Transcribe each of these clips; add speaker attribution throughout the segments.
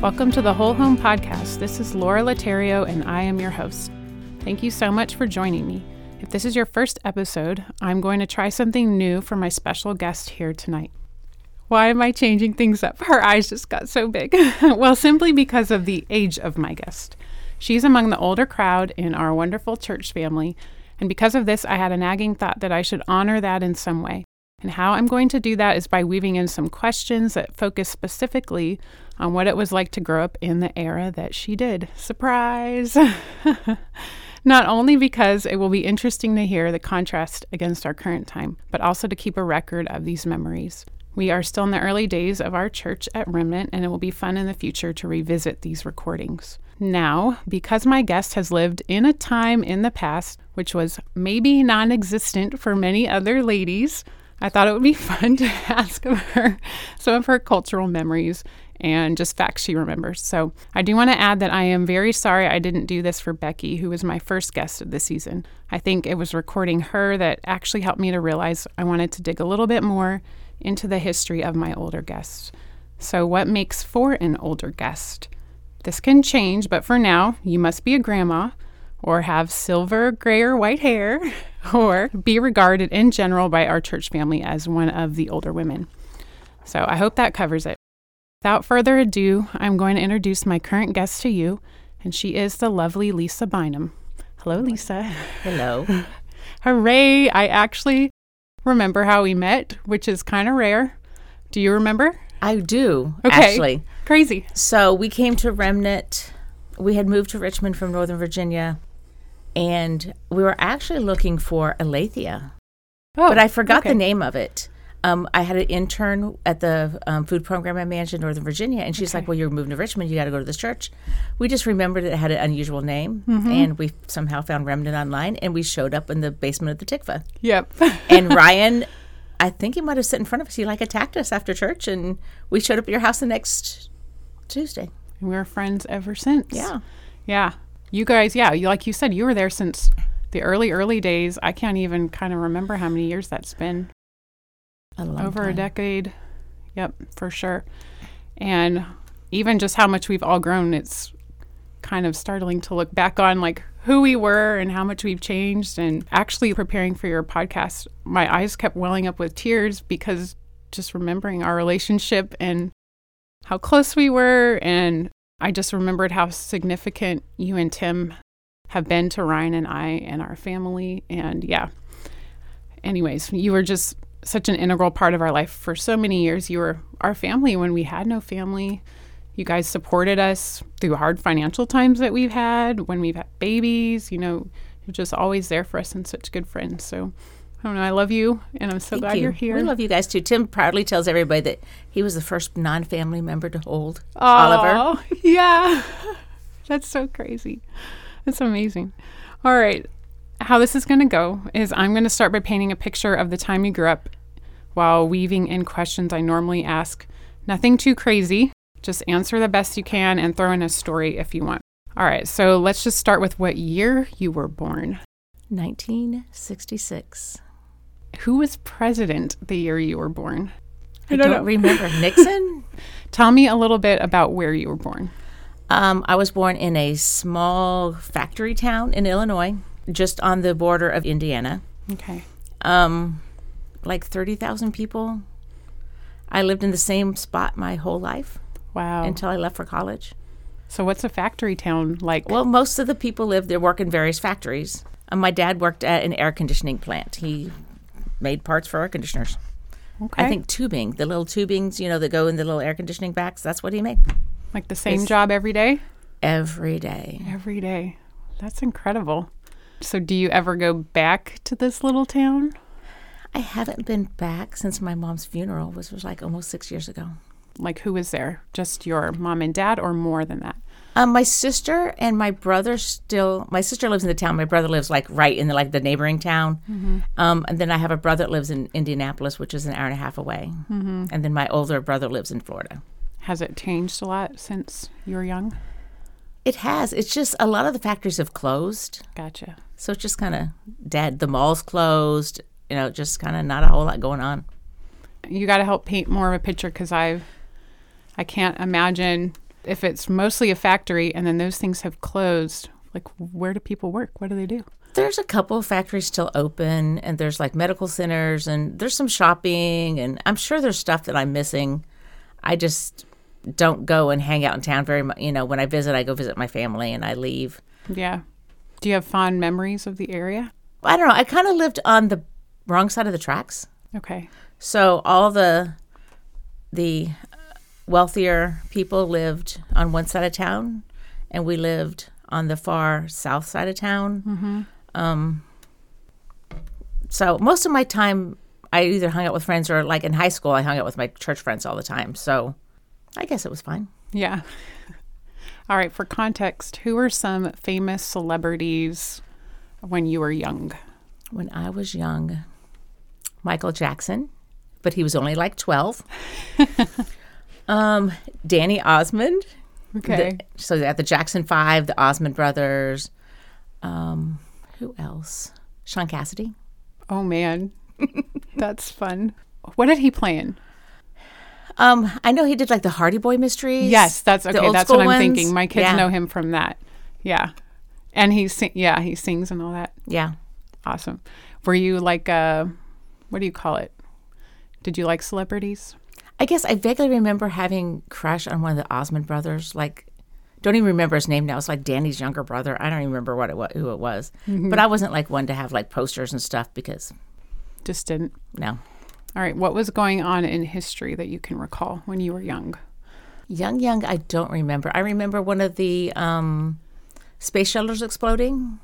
Speaker 1: Welcome to the Whole Home Podcast. This is Laura Laterio, and I am your host. Thank you so much for joining me. If this is your first episode, I'm going to try something new for my special guest here tonight. Why am I changing things up? Her eyes just got so big. Well, simply because of the age of my guest. She's among the older crowd in our wonderful church family, and because of this, I had a nagging thought that I should honor that in some way. And how I'm going to do that is by weaving in some questions that focus specifically on what it was like to grow up in the era that she did. Surprise! Not only because it will be interesting to hear the contrast against our current time, but also to keep a record of these memories. We are still in the early days of our church at Remnant, and it will be fun in the future to revisit these recordings. Now, because my guest has lived in a time in the past which was maybe non-existent for many other ladies, I thought it would be fun to ask of her some of her cultural memories and just facts she remembers. So I do want to add that I am very sorry I didn't do this for Becky, who was my first guest of the season. I think it was recording her that actually helped me to realize I wanted to dig a little bit more into the history of my older guests. So what makes for an older guest? This can change, but for now, you must be a grandma, or have silver, gray, or white hair, or be regarded in general by our church family as one of the older women. So I hope that covers it. Without further ado, I'm going to introduce my current guest to you, and she is the lovely Lisa Bynum. Hello, Lisa.
Speaker 2: Hello.
Speaker 1: Hooray! I actually remember how we met, which is kind of rare. Do you remember?
Speaker 2: I do,
Speaker 1: okay.
Speaker 2: Actually.
Speaker 1: Crazy.
Speaker 2: So we came to Remnant. We had moved to Richmond from Northern Virginia, and we were actually looking for Aletheia.
Speaker 1: Oh,
Speaker 2: but I forgot
Speaker 1: okay.
Speaker 2: the name of it. I had an intern at the food program I managed in Northern Virginia, and she's like, well, you're moving to Richmond. You got to go to this church. We just remembered it had an unusual name, and we somehow found Remnant online, and we showed up in the basement of the Tikva.
Speaker 1: Yep.
Speaker 2: And Ryan, I think he might have sat in front of us. He attacked us after church, and we showed up at your house the next Tuesday.
Speaker 1: And we're friends ever since.
Speaker 2: Yeah.
Speaker 1: Yeah. You guys, like you said, you were there since the early days. I can't even kind of remember how many years that's been. Over a decade. Yep, for sure. And even just how much we've all grown, it's kind of startling to look back on like who we were and how much we've changed. And actually preparing for your podcast, my eyes kept welling up with tears because just remembering our relationship and how close we were. And I just remembered how significant you and Tim have been to Ryan and I and our family. And yeah, anyways, you were just such an integral part of our life for so many years. You were our family when we had no family. You guys supported us through hard financial times that we've had, when we've had babies. You know, you're just always there for us and such good friends. So I don't know, I love you, and I'm so glad you're here.
Speaker 2: We love you guys too. Tim proudly tells everybody that he was the first non-family member to hold
Speaker 1: Oliver.
Speaker 2: Oliver.
Speaker 1: Yeah. That's so crazy. That's amazing. All right. How this is going to go is I'm going to start by painting a picture of the time you grew up while weaving in questions I normally ask. Nothing too crazy. Just answer the best you can and throw in a story if you want. All right. So let's just start with what year you were born.
Speaker 2: 1966.
Speaker 1: Who was president the year you were born?
Speaker 2: I don't remember. Nixon?
Speaker 1: Tell me a little bit about where you were born.
Speaker 2: I was born in a small factory town in Illinois, just on the border of Indiana.
Speaker 1: Okay.
Speaker 2: Like 30,000 people. I lived in the same spot my whole life.
Speaker 1: Wow.
Speaker 2: Until I left for college.
Speaker 1: So what's a factory town like?
Speaker 2: Well, most of the people live there, work in various factories. My dad worked at an air conditioning plant. He made parts for air conditioners.
Speaker 1: Okay.
Speaker 2: I think tubing, the little tubings, that go in the little air conditioning bags, that's what he made.
Speaker 1: Like the same job every day?
Speaker 2: Every day.
Speaker 1: Every day. That's incredible. So do you ever go back to this little town?
Speaker 2: I haven't been back since my mom's funeral, which was like almost 6 years ago.
Speaker 1: Like who was there? Just your mom and dad or more than that?
Speaker 2: My sister and my brother my sister lives in the town. My brother lives like right in the neighboring town. Mm-hmm. And then I have a brother that lives in Indianapolis, which is an hour and a half away. Mm-hmm. And then my older brother lives in Florida.
Speaker 1: Has it changed a lot since you were young?
Speaker 2: It has. It's just a lot of the factories have closed.
Speaker 1: Gotcha.
Speaker 2: So it's just kind of dead. The mall's closed. Just kind of not a whole lot going on.
Speaker 1: You got to help paint more of a picture because I can't imagine if it's mostly a factory and then those things have closed, like where do people work? What do they do?
Speaker 2: There's a couple of factories still open, and there's like medical centers, and there's some shopping, and I'm sure there's stuff that I'm missing. I just don't go and hang out in town very much. When I visit, I go visit my family and I leave.
Speaker 1: Yeah. Do you have fond memories of the area?
Speaker 2: I don't know. I kind of lived on the wrong side of the tracks.
Speaker 1: Okay.
Speaker 2: So all the wealthier people lived on one side of town, and we lived on the far south side of town.
Speaker 1: Mm-hmm.
Speaker 2: So most of my time, I either hung out with friends or, like in high school, I hung out with my church friends all the time. So I guess it was fine.
Speaker 1: Yeah. All right. For context, who are some famous celebrities when you were young?
Speaker 2: When I was young, Michael Jackson, but he was only like 12. Danny Osmond.
Speaker 1: Okay.
Speaker 2: So at the Jackson 5, the Osmond brothers. Who else? Sean Cassidy.
Speaker 1: Oh, man. That's fun. What did he play in?
Speaker 2: I know he did like the Hardy Boy Mysteries.
Speaker 1: Yes, that's okay. That's what I'm thinking. My kids
Speaker 2: Yeah.
Speaker 1: know him from that. Yeah. And he sings and all that.
Speaker 2: Yeah.
Speaker 1: Awesome. Were you like what do you call it? Did you like celebrities?
Speaker 2: I guess I vaguely remember having crush on one of the Osmond brothers. Like, don't even remember his name now. It's like Danny's younger brother. I don't even remember who it was.
Speaker 1: Mm-hmm.
Speaker 2: But I wasn't like one to have like posters and stuff because
Speaker 1: Just didn't.
Speaker 2: no.
Speaker 1: All right. What was going on in history that you can recall when you were young?
Speaker 2: Young, I don't remember. I remember one of the space shuttles exploding.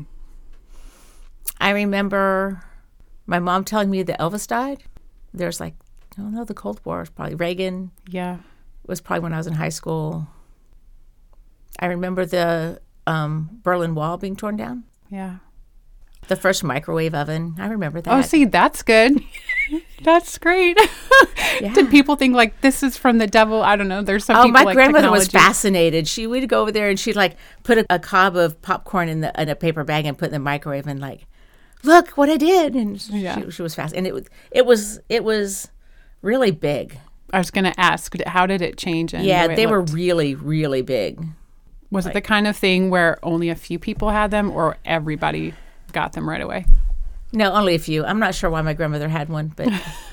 Speaker 2: I remember my mom telling me that Elvis died. There's like, I don't know, the Cold War was probably Reagan.
Speaker 1: Yeah.
Speaker 2: Was probably when I was in high school. I remember the Berlin Wall being torn down.
Speaker 1: Yeah.
Speaker 2: The first microwave oven. I remember that.
Speaker 1: Oh, see, that's good. That's great.
Speaker 2: Yeah.
Speaker 1: Did people think like this is from the devil? I don't know. There's some
Speaker 2: Oh,
Speaker 1: people
Speaker 2: my
Speaker 1: like
Speaker 2: grandmother was
Speaker 1: technology.
Speaker 2: fascinated. She would go over there and she'd like put a cob of popcorn in a paper bag and put it in the microwave and like, look what I did. And
Speaker 1: Yeah.
Speaker 2: she was fast. And it was really big.
Speaker 1: I was going to ask, how did it change? And
Speaker 2: Yeah,
Speaker 1: the way it
Speaker 2: they were
Speaker 1: looked?
Speaker 2: really, really big.
Speaker 1: Was it the kind of thing where only a few people had them, or everybody got them right away?
Speaker 2: No, only a few. I'm not sure why my grandmother had one, but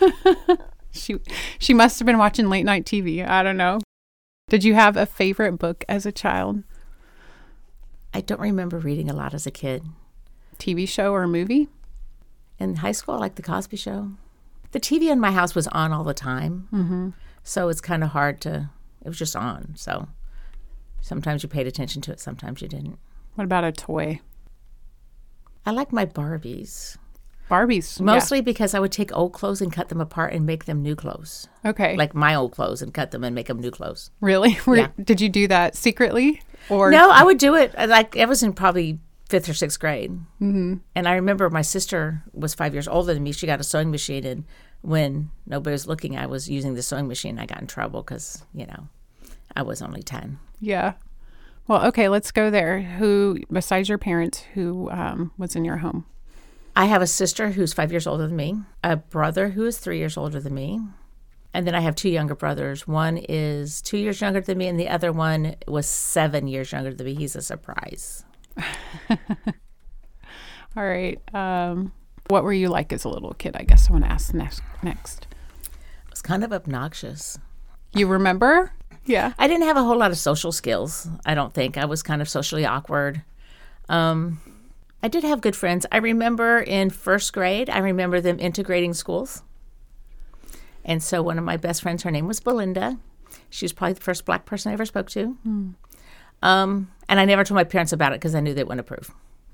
Speaker 1: She must have been watching late night TV. I don't know. Did you have a favorite book as a child?
Speaker 2: I don't remember reading a lot as a kid.
Speaker 1: TV show or movie?
Speaker 2: In high school, I liked The Cosby Show. The TV in my house was on all the time, so it's kind of hard to. It was just on, so sometimes you paid attention to it, sometimes you didn't.
Speaker 1: What about a toy?
Speaker 2: I like my Barbies.
Speaker 1: Barbies.
Speaker 2: Mostly because I would take old clothes and cut them apart and make them new clothes.
Speaker 1: Yeah. Okay.
Speaker 2: Like my old clothes and cut them and make them new clothes.
Speaker 1: Really?
Speaker 2: Yeah.
Speaker 1: Did you do that secretly? Or
Speaker 2: No, I would do it. Like I was in probably 5th or 6th grade. Mm-hmm. And I remember my sister was 5 years older than me. She got a sewing machine. And when nobody was looking, I was using the sewing machine. I got in trouble because, I was only 10.
Speaker 1: Yeah. Well, okay, let's go there. Who, besides your parents, who was in your home?
Speaker 2: I have a sister who's 5 years older than me, a brother who is 3 years older than me, and then I have 2 younger brothers. One is 2 years younger than me, and the other one was 7 years younger than me. He's a surprise.
Speaker 1: All right. What were you like as a little kid? I guess I want to ask next.
Speaker 2: I was kind of obnoxious.
Speaker 1: You remember? Yeah.
Speaker 2: I didn't have a whole lot of social skills, I don't think. I was kind of socially awkward. I did have good friends. I remember in 1st grade, I remember them integrating schools. And so one of my best friends, her name was Belinda. She was probably the first Black person I ever spoke to. And I never told my parents about it because I knew they wouldn't approve.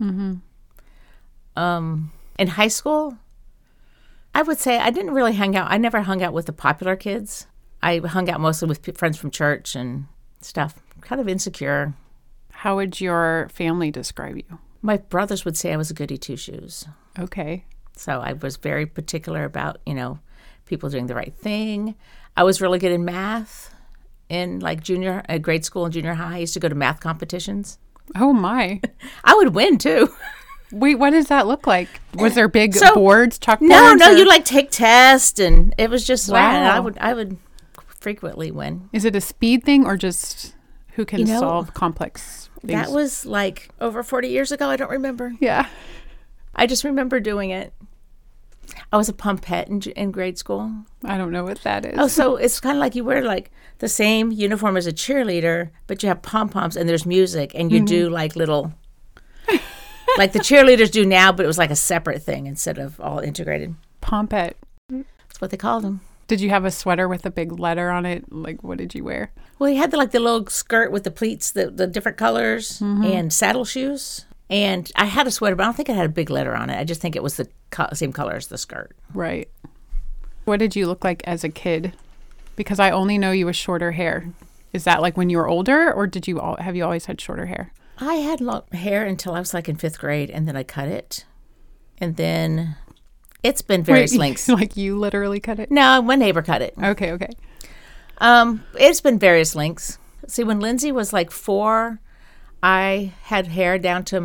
Speaker 2: In high school, I would say I didn't really hang out. I never hung out with the popular kids. I hung out mostly with friends from church and stuff. Kind of insecure.
Speaker 1: How would your family describe you?
Speaker 2: My brothers would say I was a goody two-shoes.
Speaker 1: Okay.
Speaker 2: So I was very particular about, people doing the right thing. I was really good in math. In like grade school and junior high, I used to go to math competitions.
Speaker 1: Oh, my.
Speaker 2: I would win, too.
Speaker 1: Wait, what does that look like? Was there big boards, chalkboards?
Speaker 2: No,
Speaker 1: or-
Speaker 2: you like take tests, and it was just
Speaker 1: Wow.
Speaker 2: I would frequently win.
Speaker 1: Is it a speed thing or just who can solve complex things.
Speaker 2: That was like over 40 years ago. I don't remember.
Speaker 1: Yeah.
Speaker 2: I just remember doing it. I was a pompette in grade school.
Speaker 1: I don't know what that is.
Speaker 2: Oh, so it's kind of like you wear like the same uniform as a cheerleader, but you have pom-poms and there's music and you do like little, like the cheerleaders do now, but it was like a separate thing instead of all integrated.
Speaker 1: Pompette.
Speaker 2: That's what they called them.
Speaker 1: Did you have a sweater with a big letter on it? Like, what did you wear?
Speaker 2: Well, you had the little skirt with the pleats, the different colors, and saddle shoes. And I had a sweater, but I don't think it had a big letter on it. I just think it was the same color as the skirt.
Speaker 1: Right. What did you look like as a kid? Because I only know you with shorter hair. Is that like when you were older, or have you always had shorter hair?
Speaker 2: I had long hair until I was like in 5th grade, and then I cut it. And then it's been various lengths.
Speaker 1: Like you literally cut it?
Speaker 2: No, my neighbor cut it.
Speaker 1: Okay.
Speaker 2: It's been various lengths. See, when Lindsay was like 4, I had hair down to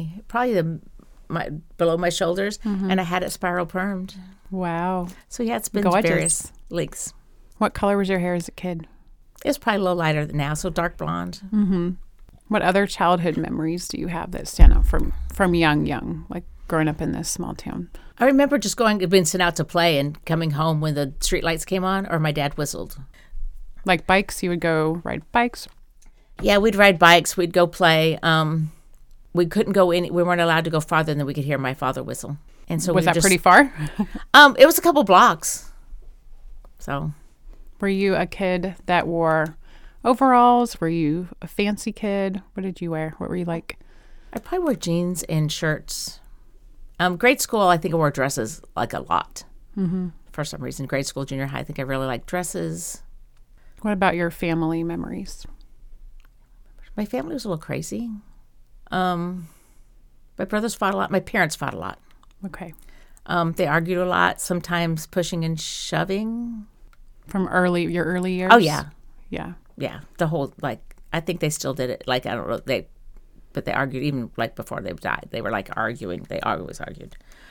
Speaker 2: below my shoulders, and I had it spiral permed.
Speaker 1: Wow.
Speaker 2: So yeah, it's been
Speaker 1: Gorgeous.
Speaker 2: various lengths.
Speaker 1: What color was your hair as a kid?
Speaker 2: It's probably a little lighter than now, so dark blonde.
Speaker 1: Mm-hmm. What other childhood memories do you have that stand out from young, like growing up in this small town?
Speaker 2: I remember just being sent out to play and coming home when the street lights came on, or my dad whistled.
Speaker 1: Like bikes, you would go ride bikes?
Speaker 2: Yeah, we'd ride bikes. We'd go play. We couldn't go we weren't allowed to go farther than we could hear my father whistle. And so
Speaker 1: was that pretty far?
Speaker 2: It was a couple blocks. So,
Speaker 1: were you a kid that wore overalls? Were you a fancy kid? What did you wear? What were you like?
Speaker 2: I probably wore jeans and shirts. Grade school, I think I wore dresses like a lot. Mm-hmm. For some reason, grade school, junior high, I think I really liked dresses.
Speaker 1: What about your family memories?
Speaker 2: My family was a little crazy. My brothers fought a lot. My parents fought a lot.
Speaker 1: Okay.
Speaker 2: They argued a lot, sometimes pushing and shoving.
Speaker 1: From your early years?
Speaker 2: Oh, yeah.
Speaker 1: Yeah.
Speaker 2: Yeah. The whole, I think they still did it. I don't know, but they argued even, before they died. They were, arguing. They always argued.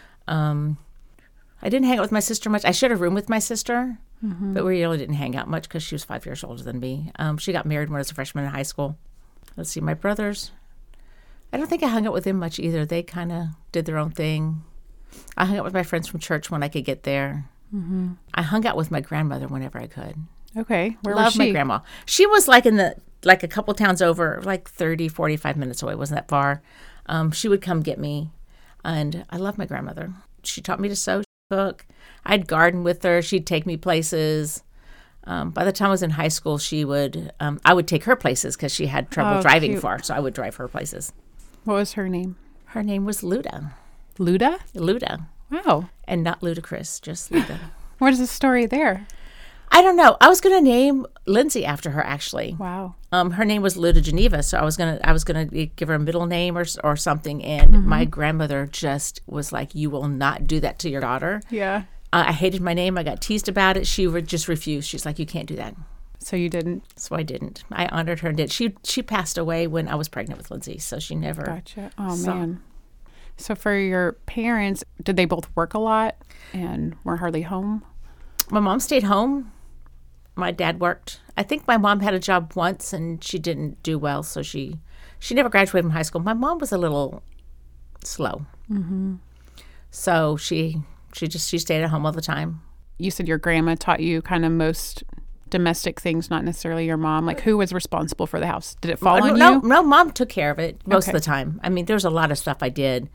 Speaker 2: I didn't hang out with my sister much. I shared a room with my sister, but we really didn't hang out much because she was 5 years older than me. She got married when I was a freshman in high school. Let's see, my brothers, I don't think I hung out with them much either. They kind of did their own thing. I hung out with my friends from church when I could get there. Mm-hmm. I hung out with my grandmother whenever I could.
Speaker 1: Okay. Where was she?
Speaker 2: My grandma. She was in a couple towns over, 30, 45 minutes away. It wasn't that far. She would come get me, and I love my grandmother. She taught me to sew, cook. I'd garden with her. She'd take me places. By the time I was in high school, I would take her places because she had trouble driving far, so I would drive her places.
Speaker 1: What was her name?
Speaker 2: Her name was Luda.
Speaker 1: Luda?
Speaker 2: Luda.
Speaker 1: Wow.
Speaker 2: And not ludicrous, just Luda.
Speaker 1: What is the story there?
Speaker 2: I don't know. I was going to name Lindsay after her, actually.
Speaker 1: Wow.
Speaker 2: Her name was Luda Geneva, so I was gonna give her a middle name or something, and my grandmother just was like, "You will not do that to your daughter."
Speaker 1: Yeah.
Speaker 2: I hated my name. I got teased about it. She just refused. She's like, "You can't do that."
Speaker 1: So you didn't?
Speaker 2: So I didn't. I honored her and did. She passed away when I was pregnant with Lindsay, so she never.
Speaker 1: Gotcha. Oh, man. So for your parents, did they both work a lot and were hardly home?
Speaker 2: My mom stayed home. My dad worked. I think my mom had a job once and she didn't do well, so she never graduated from high school. My mom was a little slow. Mm-hmm. So she stayed at home all the time. You
Speaker 1: said your grandma taught you kind of most domestic things, not necessarily your mom. Like, who was responsible for the house? Did it fall on you?
Speaker 2: No, Mom took care of it most of the time. I mean, there was a lot of stuff I did.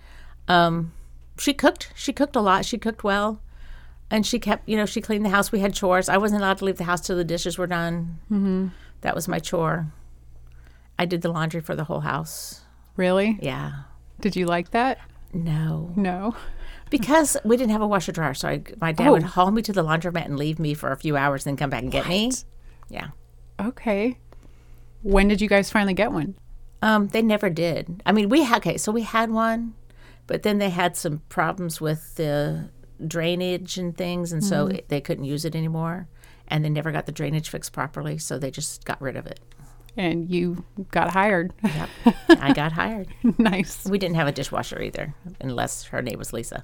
Speaker 2: She cooked. She cooked a lot. She cooked well. And she kept, she cleaned the house. We had chores. I wasn't allowed to leave the house till the dishes were done. Mm-hmm. That was my chore. I did the laundry for the whole house.
Speaker 1: Really?
Speaker 2: Yeah.
Speaker 1: Did you like that?
Speaker 2: No. Because we didn't have a washer dryer, so my dad would haul me to the laundromat and leave me for a few hours, then come back and get me. Yeah.
Speaker 1: Okay. When did you guys finally get one?
Speaker 2: They never did. I mean, we had one, but then they had some problems with the drainage and things, and so they couldn't use it anymore, and they never got the drainage fixed properly, so they just got rid of it.
Speaker 1: And you got hired.
Speaker 2: Yep. I got hired.
Speaker 1: Nice.
Speaker 2: We didn't have a dishwasher either, unless her name was Lisa.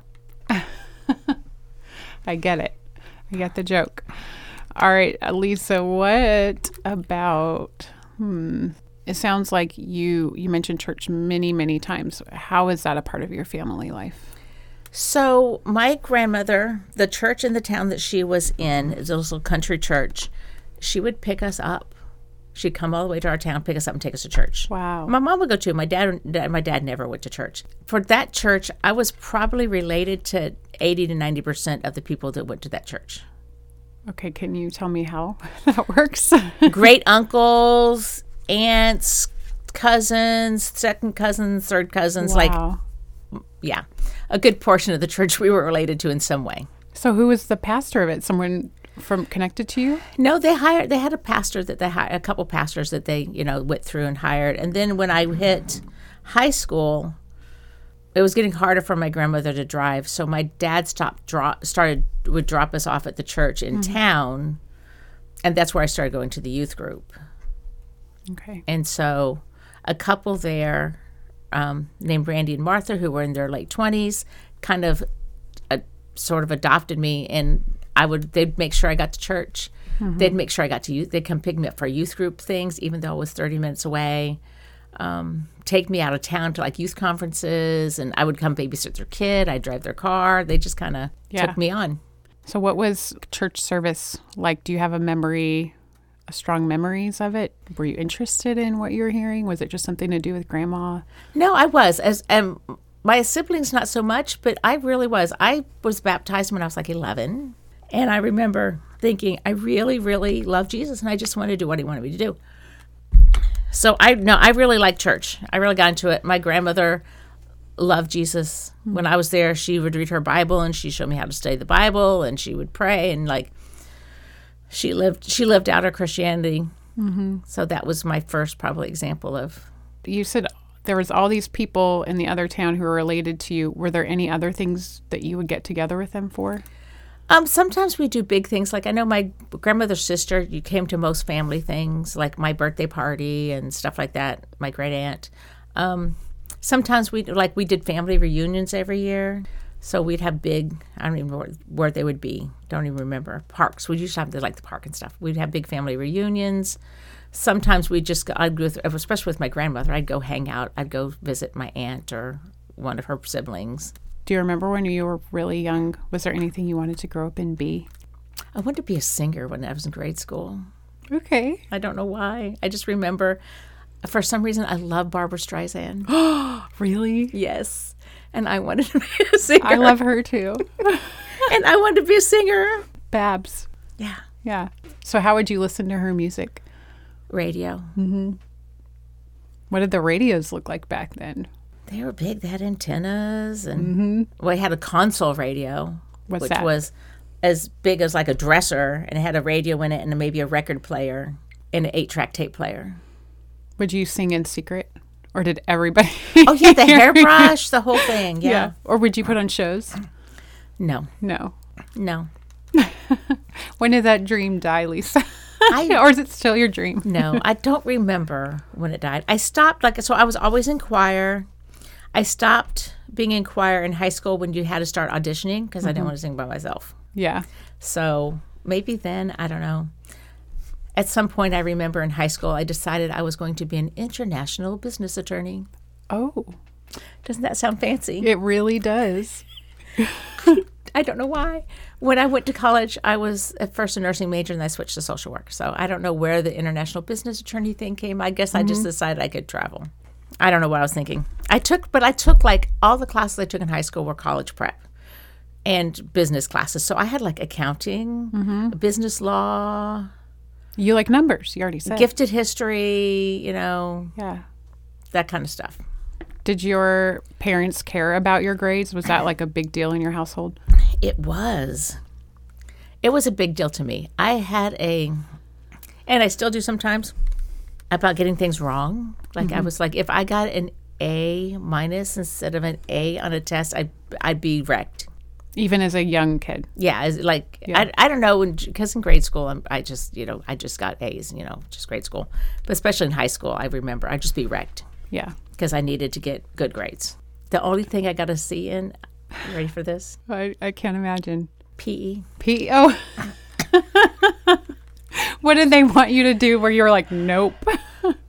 Speaker 1: I get it. I get the joke. All right, Lisa, what about It sounds like you mentioned church many, many times. How is that a part of your family life?
Speaker 2: So my grandmother, the church in the town that she was in, is a little country church. She would pick us up. She'd come all the way to our town, pick us up, and take us to church.
Speaker 1: Wow.
Speaker 2: My mom would go too. My dad never went to church. For that church, I was probably related to 80 to 90% of the people that went to that church.
Speaker 1: Okay, can you tell me how that works?
Speaker 2: Great uncles, aunts, cousins, second cousins, third cousins.
Speaker 1: Wow.
Speaker 2: Yeah, a good portion of the church we were related to in some way.
Speaker 1: So who was the pastor of it? Someone from connected to you?
Speaker 2: No, they had a pastor that they hired, a couple pastors that they, went through and hired. And then when I hit high school, it was getting harder for my grandmother to drive. So my dad would drop us off at the church in town. And that's where I started going to the youth group.
Speaker 1: Okay.
Speaker 2: And so a couple there named Brandy and Martha, who were in their late 20s, kind of sort of adopted me. And they'd make sure I got to church. Mm-hmm. They'd make sure I got to youth. They'd come pick me up for youth group things, even though I was 30 minutes away. Take me out of town to like youth conferences, and I would come babysit their kid. I'd drive their car. They just kind of took me on.
Speaker 1: So what was church service like? Do you have strong memories of it? Were you interested in what you were hearing? Was it just something to do with grandma?
Speaker 2: No, I was. My siblings, not so much, but I really was. I was baptized when I was like 11. And I remember thinking, I really, really love Jesus, and I just wanted to do what he wanted me to do. So I really liked church. I really got into it. My grandmother loved Jesus. Mm-hmm. When I was there, she would read her Bible, and she showed me how to study the Bible, and she would pray, and she lived out her Christianity. Mm-hmm. So that was my first probably example of.
Speaker 1: You said there was all these people in the other town who were related to you. Were there any other things that you would get together with them for?
Speaker 2: Sometimes we do big things. Like I know my grandmother's sister, you came to most family things, like my birthday party and stuff like that, my great aunt. Sometimes we did family reunions every year. So we'd have big, I don't even know where they would be. Don't even remember. Parks. We used to have the park and stuff. We'd have big family reunions. Sometimes especially with my grandmother, I'd go hang out. I'd go visit my aunt or one of her siblings.
Speaker 1: Do you remember when you were really young, was there anything you wanted to grow up and be?
Speaker 2: I wanted to be a singer when I was in grade school.
Speaker 1: Okay.
Speaker 2: I don't know why. I just remember, for some reason, I love Barbara Streisand.
Speaker 1: Really?
Speaker 2: Yes. And I wanted to be a singer.
Speaker 1: I love her too.
Speaker 2: And I wanted to be a singer.
Speaker 1: Babs.
Speaker 2: Yeah.
Speaker 1: Yeah. So how would you listen to her music?
Speaker 2: Radio.
Speaker 1: Mm-hmm. What did the radios look like back then?
Speaker 2: They were big. They had antennas, and we had a console radio, which was as big as like a dresser, and it had a radio in it and maybe a record player and an 8-track tape player.
Speaker 1: Would you sing in secret, or did everybody?
Speaker 2: Oh yeah, the hairbrush, the whole thing. Yeah.
Speaker 1: Or would you put on shows?
Speaker 2: No.
Speaker 1: When did that dream die, Lisa? Or is it still your dream?
Speaker 2: No, I don't remember when it died. I stopped so I was always in choir. I stopped being in choir in high school when you had to start auditioning because I didn't want to sing by myself.
Speaker 1: Yeah.
Speaker 2: So maybe then, I don't know. At some point, I remember in high school, I decided I was going to be an international business attorney.
Speaker 1: Oh.
Speaker 2: Doesn't that sound fancy?
Speaker 1: It really does.
Speaker 2: I don't know why. When I went to college, I was at first a nursing major, and I switched to social work. So I don't know where the international business attorney thing came. I guess I just decided I could travel. I don't know what I was thinking. I took all the classes I took in high school were college prep and business classes. So I had accounting, business law.
Speaker 1: You like numbers, you already said.
Speaker 2: Gifted history,
Speaker 1: Yeah.
Speaker 2: That kind of stuff.
Speaker 1: Did your parents care about your grades? Was that a big deal in your household?
Speaker 2: It was. It was a big deal to me. I had and I still do sometimes, about getting things wrong. I was if I got an A- instead of an A on a test, I'd be wrecked.
Speaker 1: Even as a young kid?
Speaker 2: Yeah, I don't know, because in grade school, I just got A's, just grade school. But especially in high school, I remember I'd just be wrecked.
Speaker 1: Yeah.
Speaker 2: Because I needed to get good grades. The only thing I got a C in, you ready for this?
Speaker 1: I can't imagine.
Speaker 2: PE.
Speaker 1: PE? Oh. What did they want you to do where you were like, nope?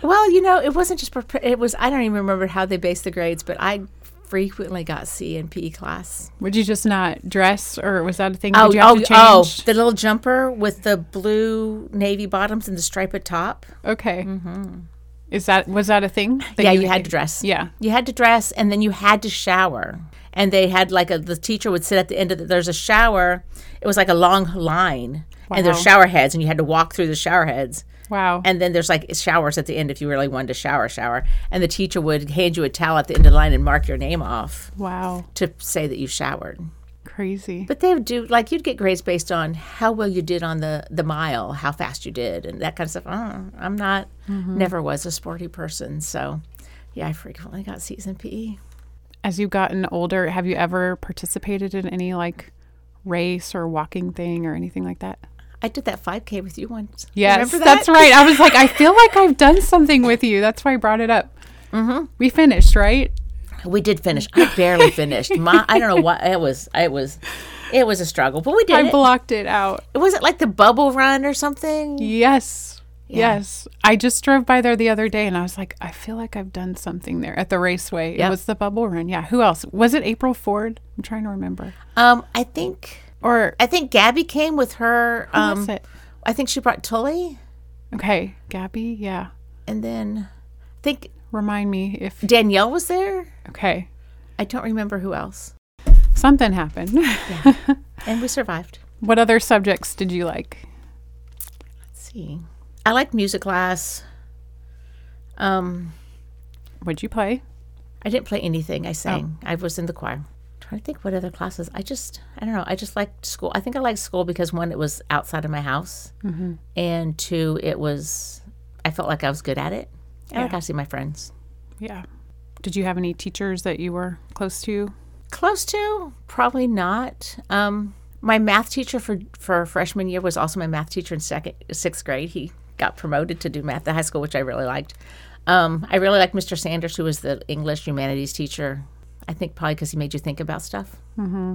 Speaker 2: Well, it wasn't just, it was, I don't even remember how they based the grades, but I frequently got C in PE class.
Speaker 1: Would you just not dress, or was that a thing? Did you have to change?
Speaker 2: The little jumper with the blue navy bottoms and the striped top.
Speaker 1: Okay. Mm-hmm. Was that a thing?
Speaker 2: Yeah, you had to dress.
Speaker 1: Yeah.
Speaker 2: You had to dress, and then you had to shower. And they had the teacher would sit at the end of there's a shower. It was like a long line. Wow. And there's shower heads, and you had to walk through the shower heads.
Speaker 1: Wow.
Speaker 2: And then there's like showers at the end if you really wanted to shower. And the teacher would hand you a towel at the end of the line and mark your name off.
Speaker 1: Wow.
Speaker 2: To say that you showered.
Speaker 1: Crazy.
Speaker 2: But they would do, you'd get grades based on how well you did on the mile, how fast you did, and that kind of stuff. I'm not, never was a sporty person. So, yeah, I frequently got C's in PE.
Speaker 1: As you've gotten older, have you ever participated in any race or walking thing or anything like that?
Speaker 2: I did that 5K with you once.
Speaker 1: Yes, that's right. I was like, I feel like I've done something with you. That's why I brought it up. Mm-hmm. We finished, right?
Speaker 2: We did finish. I barely finished. I don't know what it was. It was a struggle, but we did.
Speaker 1: I blocked it out.
Speaker 2: Was it like the bubble run or something?
Speaker 1: Yes. Yeah. Yes. I just drove by there the other day, and I was like, I feel like I've done something there at the raceway. Yep. It was the bubble run. Yeah. Who else? Was it April Ford? I'm trying to remember.
Speaker 2: I think Gabby came with her.
Speaker 1: Who was it?
Speaker 2: I think she brought Tully.
Speaker 1: Okay. Gabby. Yeah.
Speaker 2: And then I think.
Speaker 1: Remind me if
Speaker 2: Danielle was there.
Speaker 1: Okay.
Speaker 2: I don't remember who else.
Speaker 1: Something happened.
Speaker 2: Yeah. And we survived.
Speaker 1: What other subjects did you like?
Speaker 2: Let's see. I liked music class.
Speaker 1: What'd you play?
Speaker 2: I didn't play anything. I sang. I was in the choir. I'm trying to think what other classes. I don't know. I just liked school. I think I liked school because, one, it was outside of my house. Mm-hmm. And two, I felt like I was good at it. And I got to see my friends.
Speaker 1: Yeah. Did you have any teachers that you were close to?
Speaker 2: Close to? Probably not. My math teacher for freshman year was also my math teacher in sixth grade. He got promoted to do math at high school, which I really liked. I really liked Mr. Sanders, who was the English humanities teacher. I think probably because he made you think about stuff. Mm-hmm.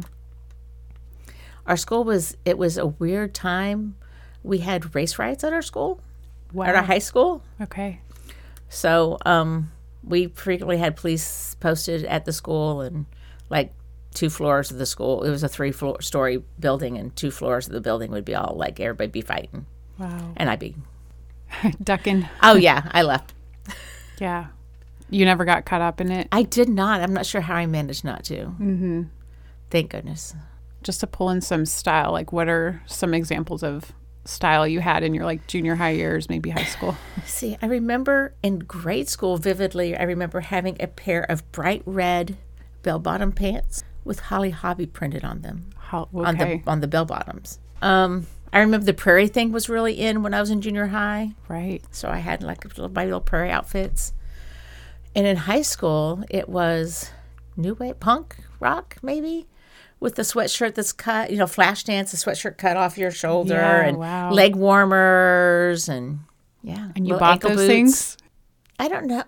Speaker 2: Our school was a weird time. We had race riots at our school, at our high school.
Speaker 1: Okay.
Speaker 2: So we frequently had police posted at the school, and 2 floors of the school. It was a 3-story building, and 2 floors of the building would be all everybody be fighting.
Speaker 1: Wow.
Speaker 2: And I'd be
Speaker 1: ducking.
Speaker 2: Oh yeah, I left.
Speaker 1: Yeah. You never got caught up in it?
Speaker 2: I did not. I'm not sure how I managed not to. Mm-hmm. Thank goodness.
Speaker 1: Just to pull in some style, what are some examples of style you had in your junior high years, maybe high school?
Speaker 2: See, I remember in grade school vividly, I remember having a pair of bright red bell-bottom pants with Holly Hobby printed on them.
Speaker 1: Okay.
Speaker 2: on the bell-bottoms. I remember the prairie thing was really in when I was in junior high.
Speaker 1: Right.
Speaker 2: So I had my little prairie outfits. And in high school, it was new wave punk rock, maybe, with the sweatshirt that's cut, flash dance, the sweatshirt cut off your shoulder, and leg warmers, and
Speaker 1: And you bought those things?
Speaker 2: I don't know.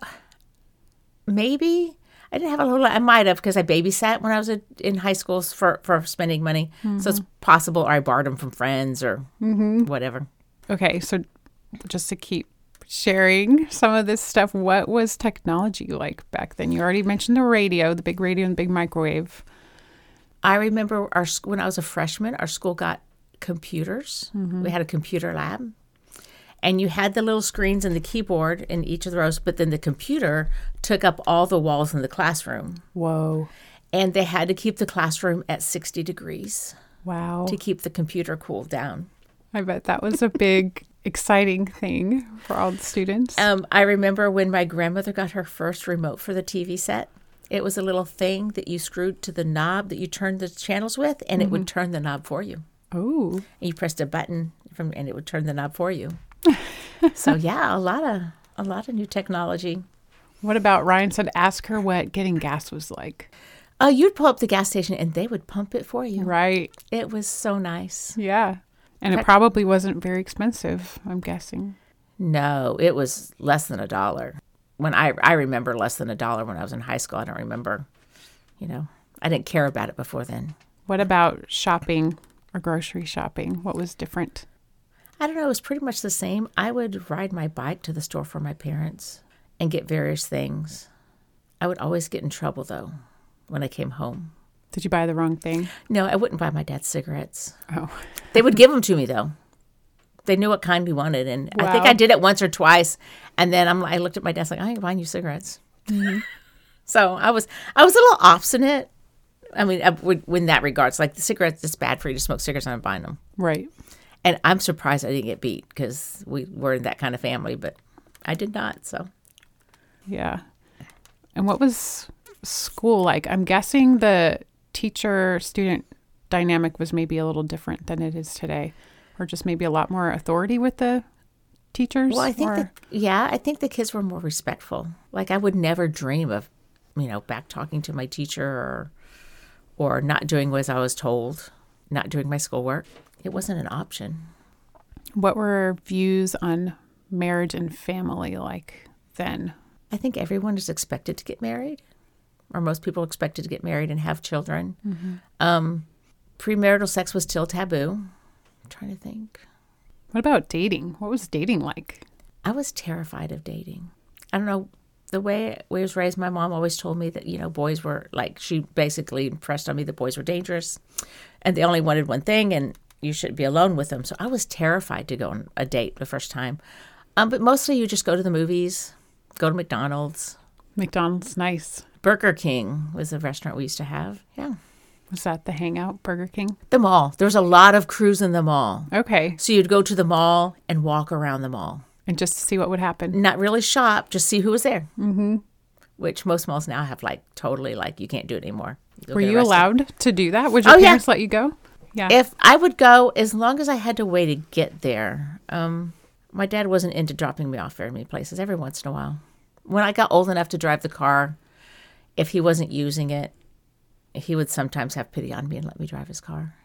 Speaker 2: Maybe. I didn't have a little. I might have, because I babysat when I was in high school for spending money. Mm-hmm. So it's possible, or I borrowed them from friends or whatever.
Speaker 1: Okay, so just to keep sharing some of this stuff, what was technology like back then? You already mentioned the radio, the big radio and big microwave.
Speaker 2: I remember when I was a freshman, our school got computers. Mm-hmm. We had a computer lab. And you had the little screens and the keyboard in each of the rows, but then the computer took up all the walls in the classroom.
Speaker 1: Whoa.
Speaker 2: And they had to keep the classroom at 60 degrees.
Speaker 1: Wow.
Speaker 2: To keep the computer cooled down.
Speaker 1: I bet that was a big, exciting thing for all the students.
Speaker 2: I remember when my grandmother got her first remote for the TV set. It was a little thing that you screwed to the knob that you turned the channels with, and it would turn the knob for you.
Speaker 1: Oh.
Speaker 2: And you pressed a button, and it would turn the knob for you. So yeah, a lot of new technology.
Speaker 1: What about Ryan said, ask her what getting gas was like?
Speaker 2: You'd pull up the gas station and they would pump it for you.
Speaker 1: Right.
Speaker 2: It was so nice.
Speaker 1: Yeah. And it probably wasn't very expensive, I'm guessing.
Speaker 2: No, it was less than $1. When I remember less than $1 when I was in high school. I don't remember, I didn't care about it before then.
Speaker 1: What about shopping or grocery shopping? What was different?
Speaker 2: I don't know. It was pretty much the same. I would ride my bike to the store for my parents and get various things. I would always get in trouble, though, when I came home.
Speaker 1: Did you buy the wrong thing?
Speaker 2: No, I wouldn't buy my dad cigarettes.
Speaker 1: Oh.
Speaker 2: They would give them to me, though. They knew what kind we wanted. And I think I did it once or twice. And then I looked at my desk like, I ain't buying you cigarettes. Mm-hmm. So I was a little obstinate. I mean, in that regards, like the cigarettes, it's bad for you to smoke cigarettes. I'm not buying them.
Speaker 1: Right.
Speaker 2: And I'm surprised I didn't get beat because we were in that kind of family, but I did not. So,
Speaker 1: yeah. And what was school like? I'm guessing the teacher-student dynamic was maybe a little different than it is today, or just maybe a lot more authority with the teachers.
Speaker 2: Well, I think I think the kids were more respectful. Like I would never dream of, back talking to my teacher or not doing as I was told, not doing my schoolwork. It wasn't an option.
Speaker 1: What were views on marriage and family like then?
Speaker 2: I think everyone is expected to get married, or most people are expected to get married and have children. Mm-hmm. Premarital sex was still taboo. I'm trying to think.
Speaker 1: What about dating? What was dating like?
Speaker 2: I was terrified of dating. I don't know. The way I was raised, my mom always told me that, boys were she basically impressed on me that boys were dangerous and they only wanted one thing and you shouldn't be alone with them. So I was terrified to go on a date the first time. But mostly you just go to the movies, go to McDonald's.
Speaker 1: McDonald's, nice.
Speaker 2: Burger King was a restaurant we used to have. Yeah.
Speaker 1: Was that the hangout, Burger King?
Speaker 2: The mall. There was a lot of crews in the mall.
Speaker 1: Okay.
Speaker 2: So you'd go to the mall and walk around the mall.
Speaker 1: And just to see what would happen.
Speaker 2: Not really shop, just see who was there. Mm-hmm. Which most malls now have totally you can't do it anymore.
Speaker 1: Were you allowed to do that? Would your parents let you go? Yeah.
Speaker 2: If I would go, as long as I had to wait to get there. My dad wasn't into dropping me off very many places, every once in a while. When I got old enough to drive the car, if he wasn't using it, he would sometimes have pity on me and let me drive his car.